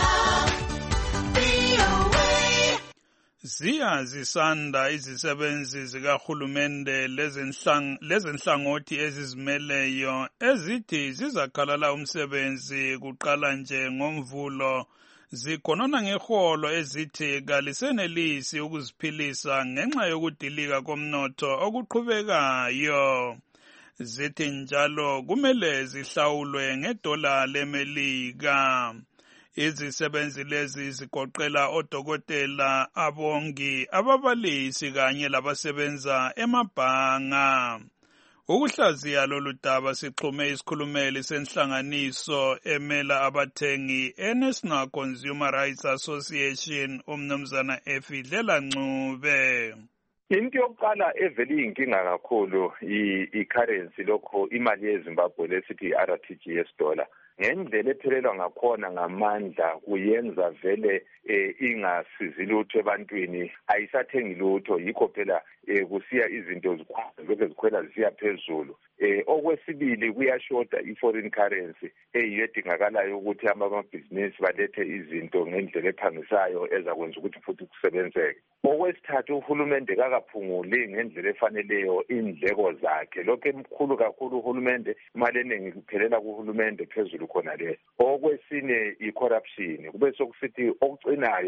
S8: VOA.
S17: Ziya zisanda izisebenzi zikahulumende lezenhlangothi ezizimeleyo ezithi zizakhalala umsebenzi kuqala nje ngoMvulo, zikhonona ngeholo ezithi kalisenelisi ukuziphilisa ngenxa yokudilika komnotho okuqhubekayo. Zithi njalo kumele zihlawulwe ngedola leMelika. Izisebenzi lezi zigoqela odokotela, abongi, ababalisi kanye labasebenza emabhanga. Ukuhlaziya lolu daba sixhume isikhulumeli senhlanganiso emela abathengi eNational Consumer Rights Association umnumzana Efidlela Ncube.
S19: Into yokuqala evele iyinkinga kakhulu i-currency lokho imali yeZimbabwe lesithi i-RTGS dollar. Ngendlela ephelelwa ngakhona ngamandla kuyenza vele ingasizi lutho ebantwini, ayisathengi lutho, yikho phela kusiya izinto lokho zikhwela zisiya phezulu. Okwesibili kuyashoda i-foreign currency eyiyo edingakalayo ukuthi amabhizinisi balethe izinto ngendlela ephangisayo ezakwenza ukuthi futhi kusebenzeke. Okwesithathu uhulumende kakaphunguli ngendlela efaneleyo indleko zakhe. Lokho emkhulu kakhulu uhulumende, imali eningi kuphelela kuhulumende phezulu khona le. Okwesine i-corruption, kube sokusithi okucinayo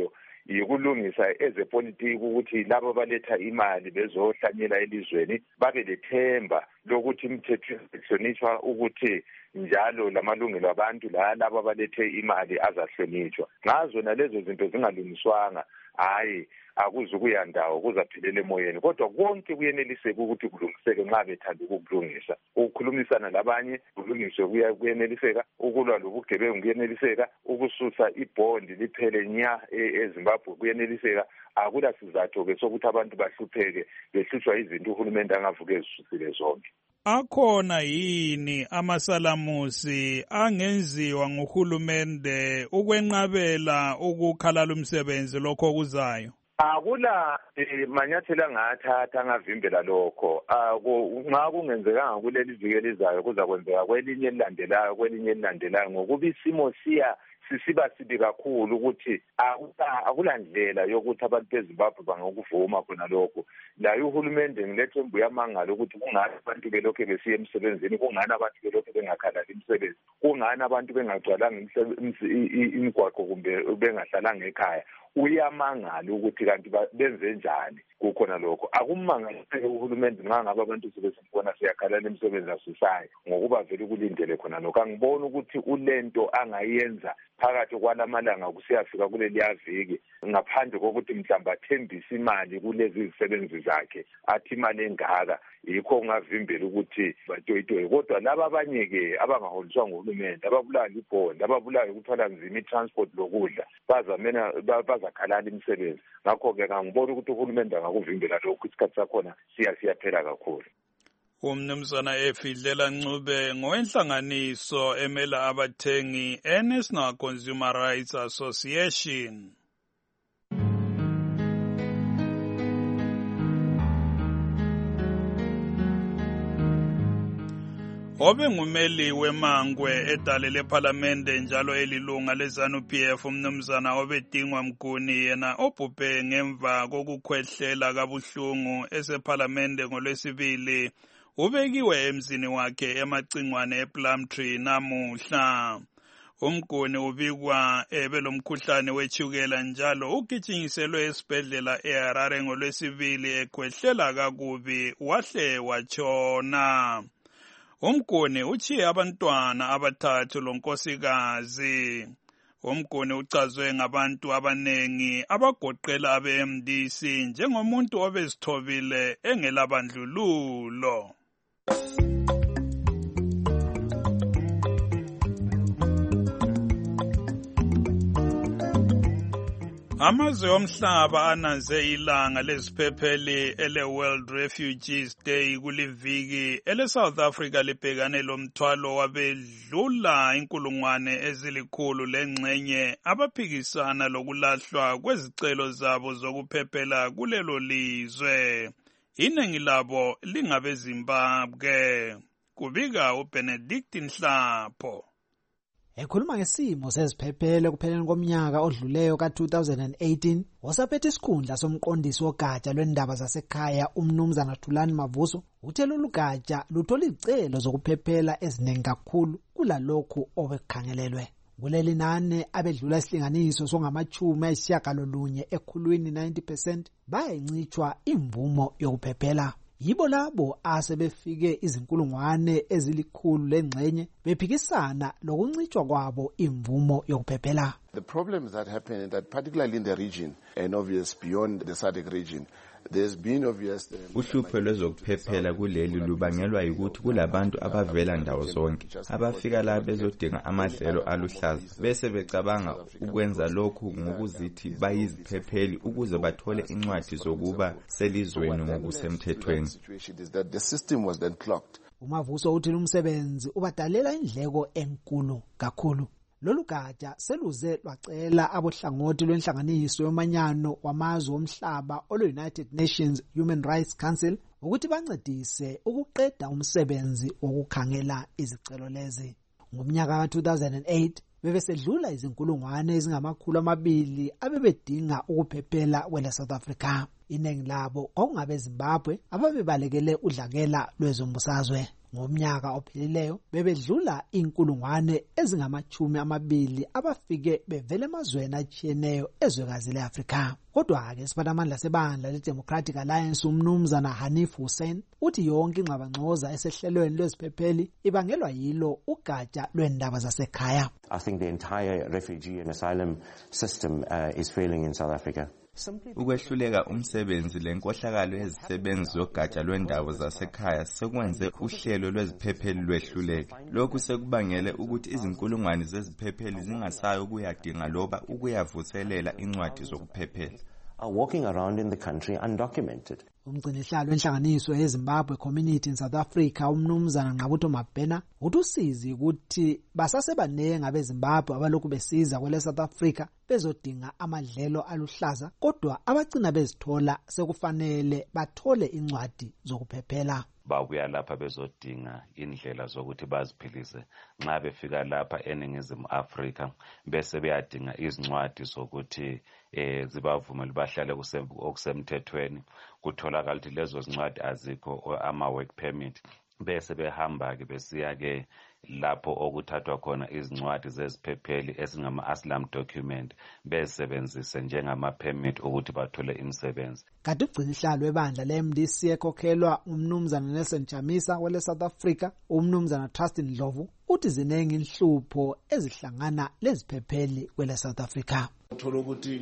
S19: yikulungisa ezepolitiki ukuthi labo baletha imali bezohlanyela elizweni babe lethemba lokuthi imithetho ihlonishwa ukuthi njalo lamalungelo abantu labo abalethe imali azahlonishwa. Ngazo nalezo zinto zingalungiswanga, hayi akuzukuya ndawo, kuzaphelela emoyeni. Kodwa konke kuyeneliseka ukuthi kulungiseke nxa bethanda ukukulungisa. Ukukhulumisana labanye kulungiswe kuyeneliseka, ukulwa lobugebengu kuyeneliseka, ukususa ibhondi liphele nya eZimbabwe kuyeneliseka. Akula sizatho-ke sokuthi abantu bahlupheke behlutshwa izinto uhulumende angavuke ezisusile zonke.
S17: Akhona yini amasalamusi angenziwa nguhulumende ukwenqabela ukukhalala umsebenzi lokho kuzayo?
S19: Akula manyathelo angathatha angavimbela lokho. Nxa kungenzekanga kuleli viki elizayo kuza kwenzeka kwelinye elilandelayo ngokuba isimo sisiba sibi kakhulu ukuthi akulandlela yokuthi abantu beZimbabwe bangakuvuma khona lokho. La uhulumende ngilethembu yamangala ukuthi kungani abantu belokhu besiya emsebenzini, kungani abantu belokhu bengakhalali imisebenzi, kungani abantu bengagcwalanga imigwaqo kumbe bengahlalanga ekhaya. Uyamangala ukuthi kanti benze njani kukhona lokho. Akumangalise uhulumende nxa ngabe abantu sebesibona siyakhalala imisebenzi asisayo ngokuba vele kulindele khona lokho. Angibona ukuthi ulento angayenza phakathi kwalamalanga kusiyafika kuleli viki ngaphandle kokuthi mhlawumbe athembise imali kulezi izisebenzi zakhe athi imali engaka, yikho kungavimbela ukuthi batoyitoye. Kodwa laba abanye-ke abangaholiswa nguhulumende, ababulawa libhondi, ababulawa ukuthwala nzima i-transport lokudla, bazakhalala imisebenzi. Ngakho-ke angibona ukuthi uhulumende angakuvimbela lokhu, isikhathi sakhona siyaphela kakhulu.
S17: Umnumzana Efidlela Ncube ngowenhlanganiso emela abathengi eNational Consumer Rights Association. Obe ngumeli weMangwe edale lePhalamende njalo elilunga leZANU-PF umnumzana Obedingwa Mguni yena obhubhe ngemva kokukhwehlela kabuhlungu esePhalamende ngoLwesibili ubekiwe emzini wakhe emacingwane ePlumtree namuhla. Umguni ubikwa belomkhuhlane wetshukela njalo ugijinyiselwe esibhedlela eHarare ngoLwesibili ekhwehlela kakubi wahle watshona. Umguni uchiye abantwana abathathu lonkosikazi. Umguni uchazwe ngabantu abanengi abagoqela abe-MDC njengomuntu obezithobile engelabandlululo. Amazwe omhlaba ananze ilanga leziphepheli ele-World Refugees Day kuliviki ele-South Africa libhekane lomthwalo wabedlula 1,100 lengxenye abaphikisana lokulahlwa kwezicelo zabo zokuphephela kulelo lizwe. Iningi labo lingabeZimbabwe. Kubika uBenedict Nhlapho.
S20: Ekhuluma ngesimo seziphephelo kupheleni komnyaka odluleyo ka-2018, wasaphethe isikhundla somqondisi wogatsha lwendaba zasekhaya umnumzana Thulani Mavuso uthe lolu gatsha luthola izicelo zokuphephela eziningi kakhulu kulalokhu obekukhangelelwe. Kuleli nane abedlula isilinganiso songama-90 ekhulwini 90% bayincitshwa imvumo yokuphephela. Yibo labo asebefike 1,100 lengxenye bephikisana lokuncitshwa kwabo imvumo yokuphephela.
S21: The problems that happen that particularly in the region and obvious beyond the SADC region, there's been obvious
S22: uhlupho lwezokuphephela kuleli lubangelwa ukuthi kulabantu abavela ndawo zonke abafika la bezodinga amadlelo aluhlaza bese becabanga ukwenza lokhu ngokuzithi bayiziphepheli ukuze bathole incwadi zokuba selizweni ngokusemthethweni.
S20: uMavuso uthi umsebenzi ubadalela indleko enkulu kakhulu. Lolu gatsha seluze lwacela abohlangothi lwenhlanganiso yomanyano wamazwe omhlaba olu-United Nations Human Rights Council ukuthi bancedise ukuqeda umsebenzi wokukhangela izicelo lezi. Ngomnyaka ka-2008 bebesedlula 200,000 abebedinga ukuphephela kwele South Africa. Iningi labo kwakungabeZimbabwe ababebalekele udlakela lwezombusazwe. Ngomnyaka ophelileyo bebedlula inkulungwane ezingama-20 abafike bevela emazweni atshiyeneyo ezwekazi le-Afrika. Kodwa-ke isiphathamandla sebandla le-Democratic Alliance umnumzana Hanif Hussein uthi yonke ingxabangxoza esehlelweni lweziphepheli ibangelwa yilo ugatsha lwendaba zasekhaya.
S3: I think the entire refugee and asylum system is failing in South Africa.
S22: Ukwehluleka umsebenzi lenkohlakalo yezisebenzi zogatsha lwendaba zasekhaya sekwenze uhlelo lweziphepheli lwehluleke. Lokhu sekubangele ukuthi izinkulungwane zeziphepheli zingasayi ukuyadinga loba ukuyavuselela incwadi zokuphephela.
S3: Are walking around in the country undocumented.
S20: Umgcinihlalo wenhlanganiso yeZimbabwe Community in South Africa umnumzana Nqabutho Mabhena uthi usizi ukuthi basasebanenge abeZimbabwe abalokhu besiza kwele South Africa bezodinga amadlelo aluhlaza kodwa abagcina bezithola sekufanele bathole incwadi zokuphephela.
S5: Babuya lapha bezodinga indlela zokuthi baziphilise nxa befika lapha eNingizimu Afrika bese beyadinga izincwadi zokuthi zibavumele bahlale okusemthethweni kutholakala ukuthi lezo zincwadi azikho ama work permit bese behamba ke besiya ke lapho okuthathwa khona izincwadi zeziphepheli esingama asylum document besebenzise njengama permit ukuthi bathole imisebenzi.
S20: Kanti ugcinihlalo webandla le-MDC ekhokhelwa umnumzana Nelson Chamisa wele South Africa umnumzana Trustin Ndlovu uthi zinengi inhlupho ezihlangana leziphepheli kwele South Africa.
S23: Uthola ukuthi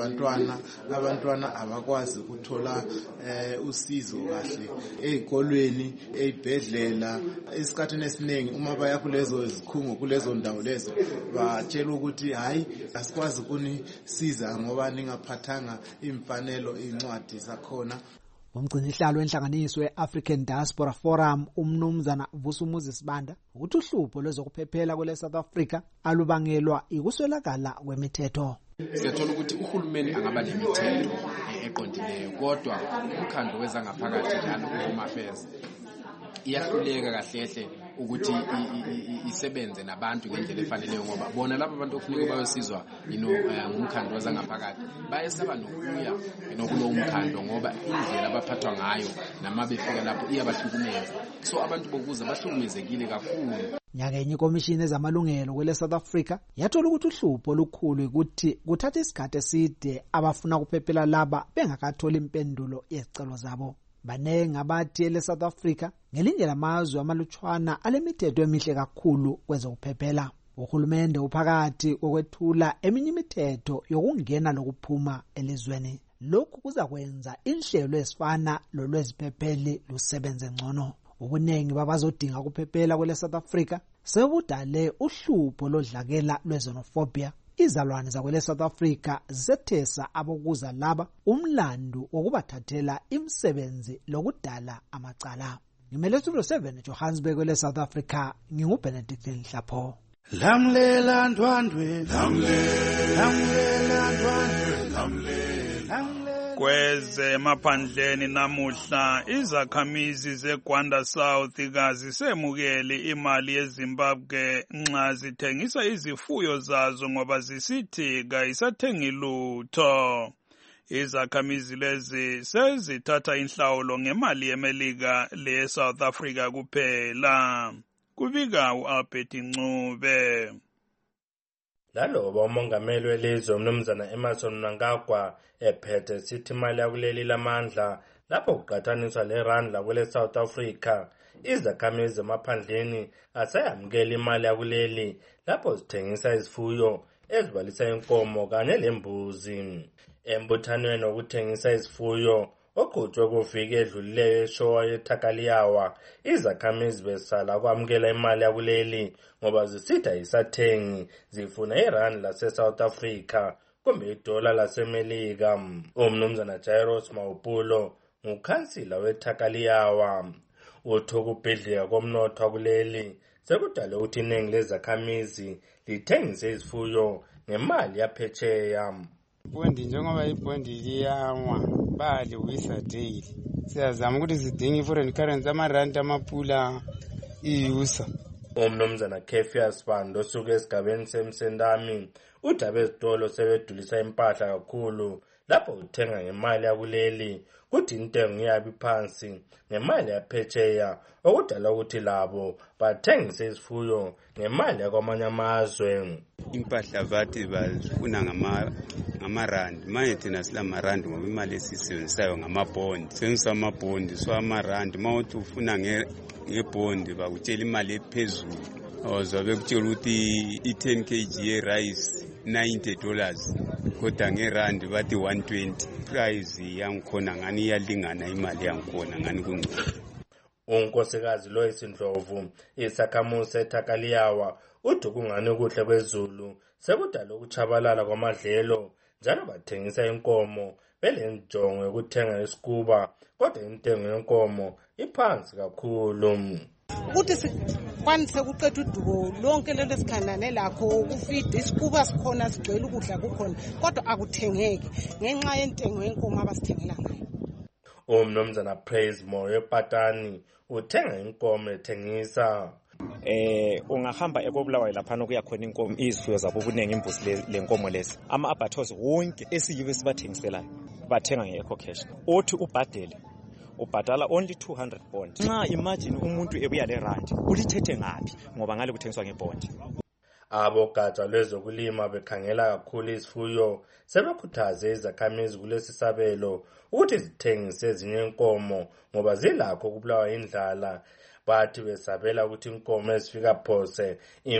S23: abantwana abakwazi ukuthola usizo kahle ezikolweni ezibhedlela isikhathini esiningi uma baya kulezo izikhungo kulezo ndawo lezo batshela ukuthi hayi asikwazi kunisiza ngoba ningaphathanga imfanelo incwadi zakhona.
S20: Umgcinihlalo wenhlanganiso ye-African Diaspora Forum umnumzana Vusumuzi Sibanda uthi uhlupho lwezokuphephela kwele South Africa alubangelwa ikuswelakala kwemithetho.
S24: Siyathola ukuthi uhulumeni angaba nemithetho eqondileyo kodwa umkhandlo wezangaphakathi njalo Home Affairs iyahluleka kahlehle ukuthi isebenze nabantu ngendlela efaneleyo ngoba bona laba abantu okufuneka bayosizwa ngumkhandlo wezangaphakathi bayesaba nokuya kulowo mkhandlo ngoba indlela abaphathwa ngayo nama befika lapho iyabahlukumeza so abantu bokuza bahlukumezekile kakhulu.
S20: Nyakenye ikomishini ezamalungelo kwele South Africa yathola ukuthi uhlupho olukhulu ukuthi kuthatha isikhathi eside abafuna ukuphephela laba bengakatholi impendulo yezicelo zabo. Banenge abathi ele South Africa ngelinye lamazwe amalutshwana alemithetho emihle kakhulu kwezokuphephela. Uhulumende uphakathi kokwethula eminye imithetho yokungena lokuphuma elizweni. Lokhu kuzakwenza inhlelo ezifana lolweziphepheli lusebenze ngcono. Ubunengi babazodinga ukuphephela kwele South Africa sebudale uhlupho lodlakela lwezonofobia. Izalwane zakwele South Africa zethesa abokuza laba umlando wokubathathela imisebenzi lokudala amacala. Ngimele Studio 7 Johannesburg kwele South Africa nginguBenedict Nhlapho.
S4: Lamlela ndwandwe lamlela ndwandwe
S17: kweze maphandleni namuhla izakhamizi zeGwanda South kazisemukele imali yeZimbabwe nxa zithengisa izifuyo zazo ngoba zisithi kayisathengi lutho. Izakhamizi lezi sezithatha inhlawulo ngemali yeMelika le-South Africa kuphela. Kubika u-Albert Ncube.
S25: Laloba umongameli welizwe umnumzana Emmerson Mnangagwa ephethe sithi imali yakuleli lamandla lapho kuqathaniswa leRand lakwele South Africa izakhamizi zemaphandleni asayamukela imali yakuleli lapho zithengisa izifuyo ezibalisa inkomo kanye lembuzi. Embuthanweni wokuthengisa izifuyo oqhutshwe kuviki edlulileyo eshowa yeThakaliyawa izakhamizi besala kwamukela imali yakuleli ngoba zisitha isathengi zifuna iRand lase-South Africa kumbe idola laseMelika. Umnumzana Jairus Mawupulo ngukhansila weThakaliyawa uthi ukubhidlika komnotho wakuleli sekudale ukuthi iningi lezakhamizi lithengise izifuyo ngemali yaphetsheya.
S26: Bondi njengoba ibondi liyawa baliwisa daily siyazama ukuthi sidinge i-foreign currency amarandi amapula iyusa.
S25: Umnumzana Kefias Bando osuke esigabeni semsendami uthi abezitolo sebedulisa impahla kakhulu lapho uthenga ngemali yakuleli kuthi intengo iyabi phansi ngemali yaphetsheya okudala ukuthi labo bathengise isifuyo ngemali yakwamanye amazwe.
S6: Impahla bathi bafuna ngamarandi manje thina silamarandi ngoba imali esiyisebenzisayo ngamabhondi sebenzisa amabhondi so amarandi ma uthi ufuna ngebhondi bakutshela imali ephezulu ozwa bekutshela ukuthi i-10 kg ye-rice $90 kodwa ngerandi bathi 120 price yangikhona ngani iyalingana imali yangikhona ngani kungcono.
S25: Unkosikazi Lois Ndlovu isakhamuzi eThakaliyawa uthi kungani kuhle kwezulu sekudala ukuchabalala kwamadlelo njalo bathengisa inkomo belenjongo yokuthenga isikuba kodwa intengo yenkomo iphansi kakhulu.
S7: Ukuthi sikwanise ukuqeda udubo lonke lelo sikhandane lakho ukufida isikuba sikhona sigcwele ukudla kukhona kodwa akuthengeki ngenxa yentengo yenkomo abasithengela ngayo.
S25: Umnumzana Praise Moyo ePatani uthenga inkomo ethengisa.
S9: Ungahamba ekobulawayo laphana kuya khona inkomo izifuyo zabo ubuningi imbuzi lenkomo lezi ama-abattoirs wonke esiyibo esibathengiselayo bathenga nge-eco cash uthi ubhadele ubhadala only 200 bond. Nxa imagine umuntu ebuya lerandi ulithethe ngaphi ngoba ngale kuthengiswa ngebond.
S25: Abogatsha lwezokulima bekhangela kakhulu isifuyo sebekhuthaze izakhamizi kulesi sabelo ukuthi zithengise ezinye inkomo ngoba zilakho ukubulawa indlala. Bathi besabela ukuthi inkomo ezifika phose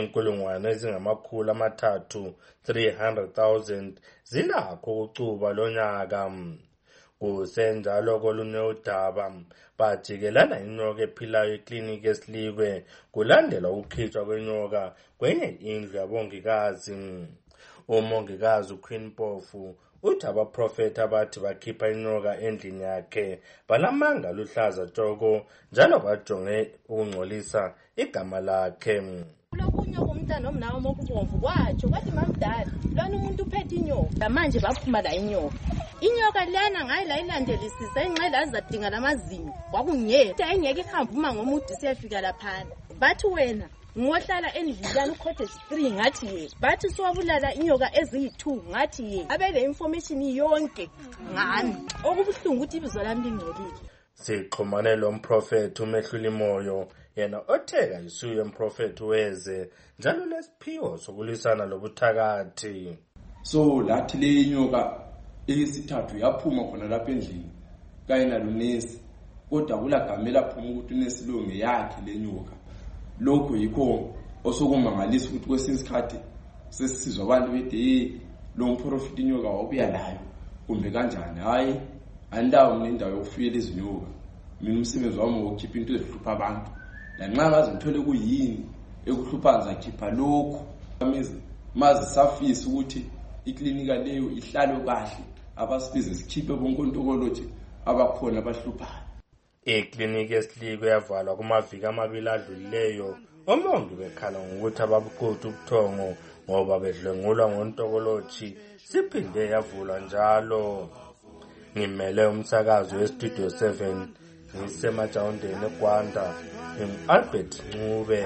S25: 300,000 zilakho ukucuba lonyaka. Kusenjalo kolunye udaba bajikelana inyoka ephilayo ekliniki eSilikwe kulandela ukukhitshwa kwenyoka kwenye indlu yabongikazi. Umongikazi uQueen Mpofu uthi abaprofeti abathi bakhipha inyoka endlini yakhe balamanga aluhlaza tshoko njalo bajonge ukungcolisa igama lakhe.
S10: Lokunyoka umntana omnawo mokubomvu kwatsho kwathi mamdala lona umuntu uphethe inyoka manje baphuma la inyoka. Inyoka lana ngayi la ilandelisisa ingcela azadinga lamazinyo kwakungeke engeke ihambe uma ngomude siyafika lapha. Bathi wena ngohlala endlini lana ucottage 3 ngathi ye. Bathi siwabulala inyoka eziyi2 ngathi ye. Abele information yonke ngani okubuhlungu ukuthi ibizo lami lingcolile.
S25: Sixhumane lo mprofeti umehluli moyo yena otheka isuyo umprofeti weze njalo lesiphiwo sokulisana lobuthakathi.
S11: So lathi le inyoka eyesithathu yaphuma khona lapha endlini kayena lunesi kodwa kulagamela phuma ukuthi unesilonge yakhe lenyoka. Lokho yikho osokumangalisa ukuthi kwesinye isikhathi sesizwa abantu bethi lo mprofeti inyoka wabuya layo kumbe kanjani. Hayi andawo nendawo yokufuyela izinyoka mina umsebenzi wami wokukhipha into ezihlupha abantu lanxa ngaze ngithole kuyini ekuhlupha ngizakhipha lokho maze safisa ukuthi iklinika leyo ihlale kahle abasibize sikhiphe bonkontokolothi abakhona abahluphayo.
S25: Ikliniki eSilikwe yavalwa kumaviki amabili adlulileyo omongi bekhala ngokuthi ababuqotha ubuthongo ngoba bedlengulwa ngontokolothi siphinde yavulwa njalo. Ngimele umsakazo weStudio 7 ngisemajawundeni eGwanda Albert Ncube.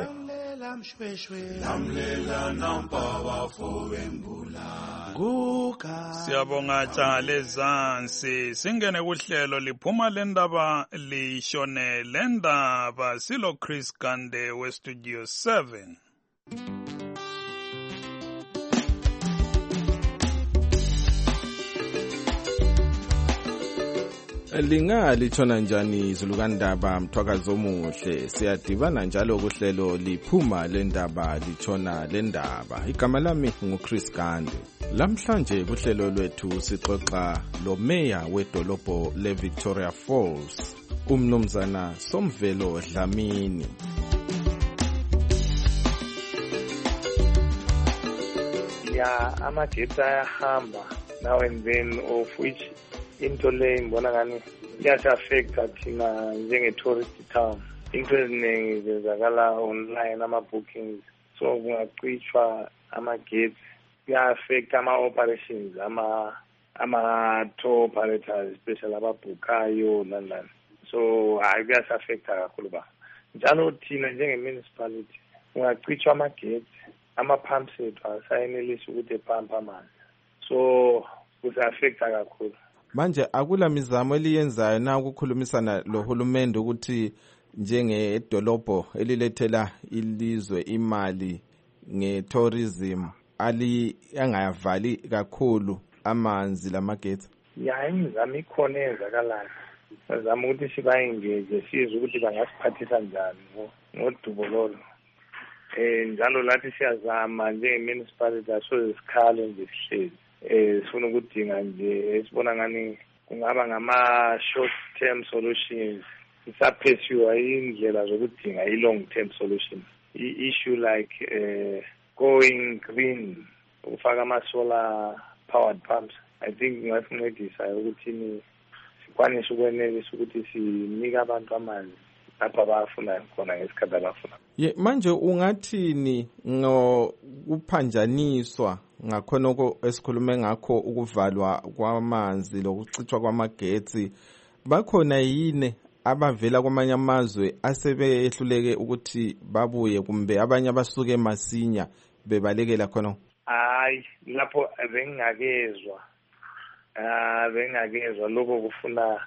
S17: Siyabonga Jalezansi singene kuhlelo liphuma lendaba lishone lendaba silo Chris Gande weStudio 7.
S15: Lingalithona njani izulukandaba mthwakazi omuhle siyadibana njalo kuhlelo liphuma lendaba litshona lendaba. Igama lami nguChris Gande. Lamhlanje kuhlelo lwethu sixoxa lo meya wedolobho leVictoria Falls umnumzana Somvelo Dlamini.
S12: Ya amagetsi ayahamba now and then of which into le ngibona ngani iyasi-affecta thina njenge-tourist town. Into eziningi zenzakala online ama-bookings so kungacishwa amagetsi kuya-affecta ama-operations ama-tour operators especially ababhukayo nani. So hayi kuyasi-affecta kakhulu ba njalo thina njenge-municipality kungacishwa amagetsi ama-pumps ethu asayenelisi ukuthi epampe amanzi so kusa-affecta kakhulu.
S15: Manje akula mizamo eliyenzayo na ukukhulumisana lohulumende ukuthi njengedolobho elilethela ilizwe imali nge-tourism angayavali kakhulu amanzi lamagetsi?
S12: Ya, imizamo ikhona eyenzakalayo. Sizama ukuthi sibayengeze sizwe ukuthi bangasiphathisa njani ngodubo lolo. Njalo lathi siyazama njenge-municipality asoze sikhale nje sihlezi. Sifuna ukudinga nje esibona ngani kungaba ngama-short term solutions. Isaphesiwa indlela zokudinga i-long term solutions. I-issue like going green, ukufaka ama-solar powered pumps. I think ngasincedisa ukuthi sikwanise ukwenelisa ukuthi sinike abantu amanzi lapho abafuna khona ngesikhathi abafuna.
S15: Manje ungathini ngokuphanjaniswa ngakhonoko esikhulume ngakho ukuvalwa kwamanzi lokucithwa kwamagetsi? Bakhona yini abavela kwamanye amazwe asebehluleke ukuthi babuye, kumbe abanye abasuke masinya bebalekela khona?
S12: Hayi, lapho bengakezwa lokho kufuna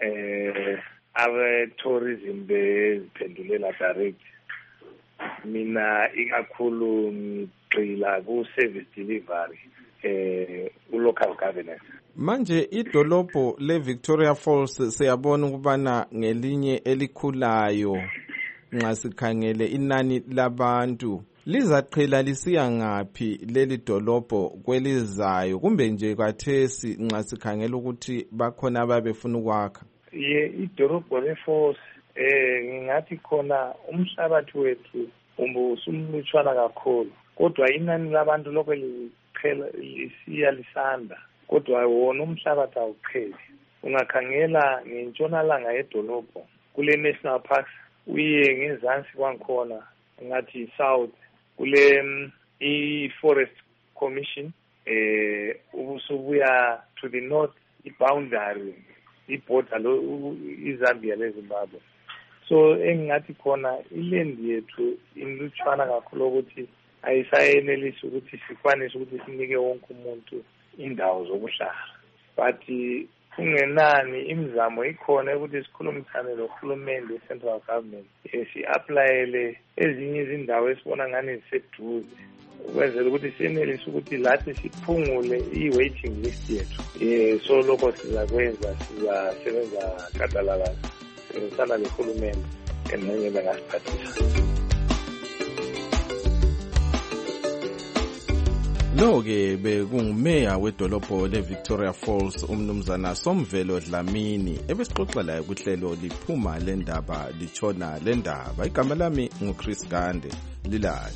S12: abe-tourism beziphendulela direct. Mina ikakhulu ngigxila ku-service delivery u-local governance.
S15: Manje idolobho le-Victoria Falls siyabona ukubana ngelinye elikhulayo nxa sikhangele inani labantu. Lizaqhela lisiya ngaphi leli dolobho kwelizayo, kumbe nje kathesi nxa sikhangela ukuthi bakhona ababefuna ukwakha?
S12: Idolobho le-Falls ngingathi khona umhlabathi wethu usumlutshwana kakhulu, kodwa inani labantu lokho lisiya lisanda, kodwa wona umhlabathi awuqheli. Ungakhangela ngentshonalanga yedolobho kule-national parks, uye ngezansi kwangikhona ngathi south kule i-forest commission, ubusubuya to the north i-boundary i-border iZambia leZimbabwe. So engingathi khona ilendi yethu imlutshwana kakhulu ukuthi ayisayenelisi ukuthi sikwanise ukuthi sinike wonke umuntu indawo zokuhlala. But kungenani imizamo ikhona ukuthi sikhulumisane nohulumende we-central government, si-aplayele ezinye izindawo esibona ngani ziseduze ukwenzela ukuthi siyenelise ukuthi lathi siphungule i-waiting list yethu. So lokho sizakwenza, sizasebenza gadalala sebenzisana lehulumende enenye bengasiphathisa.
S15: Lo-ke bekungumeya wedolobho le-Victoria Falls umnumzana Somvelo Dlamini ebesixoxa laye kuhlelo liphuma lendaba litshona lendaba. Igama lami nguChris Gande, lilale.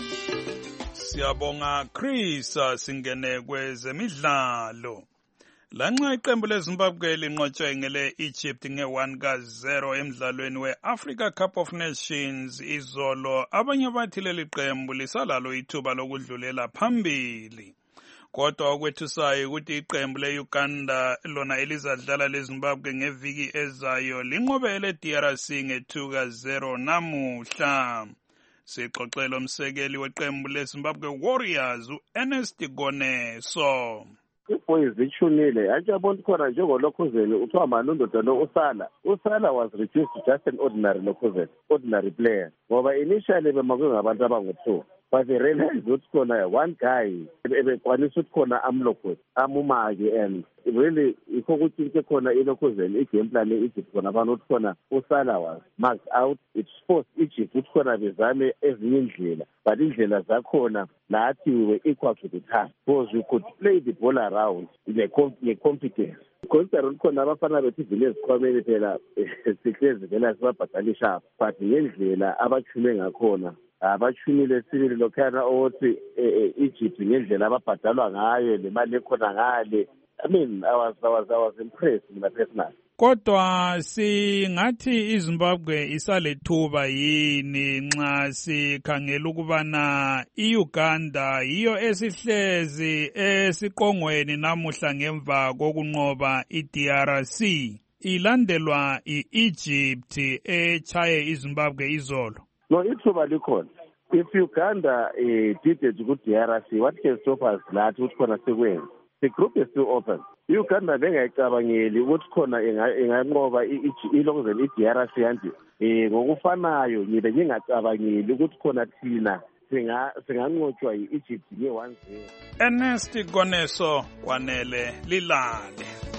S17: Siyabonga Chris. Singene kwezemidlalo. Lanxa iqembu leZimbabwe linqotshwe ngele Egypt nge-1-0 emidlalweni we-Africa Cup of Nations izolo, abanye bathi leli qembu lisalalo ithuba lokudlulela phambili. Kodwa okwethusayo ukuthi iqembu le-Uganda lona elizadlala leZimbabwe ngeviki ezayo linqobe le-DRC nge-2-0 namuhla. Sixoxela umsekeli weqembu leZimbabwe Warriors u-Ernest Goneso.
S1: Boys ichunile ajabona khona njengolokhuzeni uthiwa manondoda lo usala was reduced to just an ordinary player, ngoba initially bemakwe ngabantu abangu-2, but they realized ukuthi khona one guy ebekwanisa ukuthi khona amlokhozi amumake, and really ikho ukuthi into khona ilokhuzeni igame plan le-Egypt khona abantu ukuthi khona usala was marked out. It forced Egypt ukuthi khona bezame ezinye indlela, but indlela zakhona lathi we were equal to the task because we could play the ball around nge-competence. Considering khona abafana bethu village kwamele phela sihlezi vela sibabhadalisha, but ngendlela abachume ngakhona abachumile sibili lokhana ukuthi Egypt ngendlela ababhadalwa ngayo nemali ekhona ngale. I mean, I was impressed mina personally.
S17: Kodwa singathi iZimbabwe isalethuba yini nxa sikhangela ukubana iUganda yiyo esihlezi esiqongweni namuhla ngemva kokunqoba iDRC, ilandelwa iEgypt echaye iZimbabwe izolo?
S1: No, ithuba likhona. If Uganda did it ku DRC, what can stop us lathi ukuthi khona sekwenza? the group is still open. I-Uganda bengayicabangeli ukuthi khona inganqoba ilokuzela i-DRC yanti ngokufanayo ngibe ngingacabangeli ukuthi khona thina singanqotshwa yi-Egypt nge-1-0.
S17: Ernest Goneso kwanele lilale.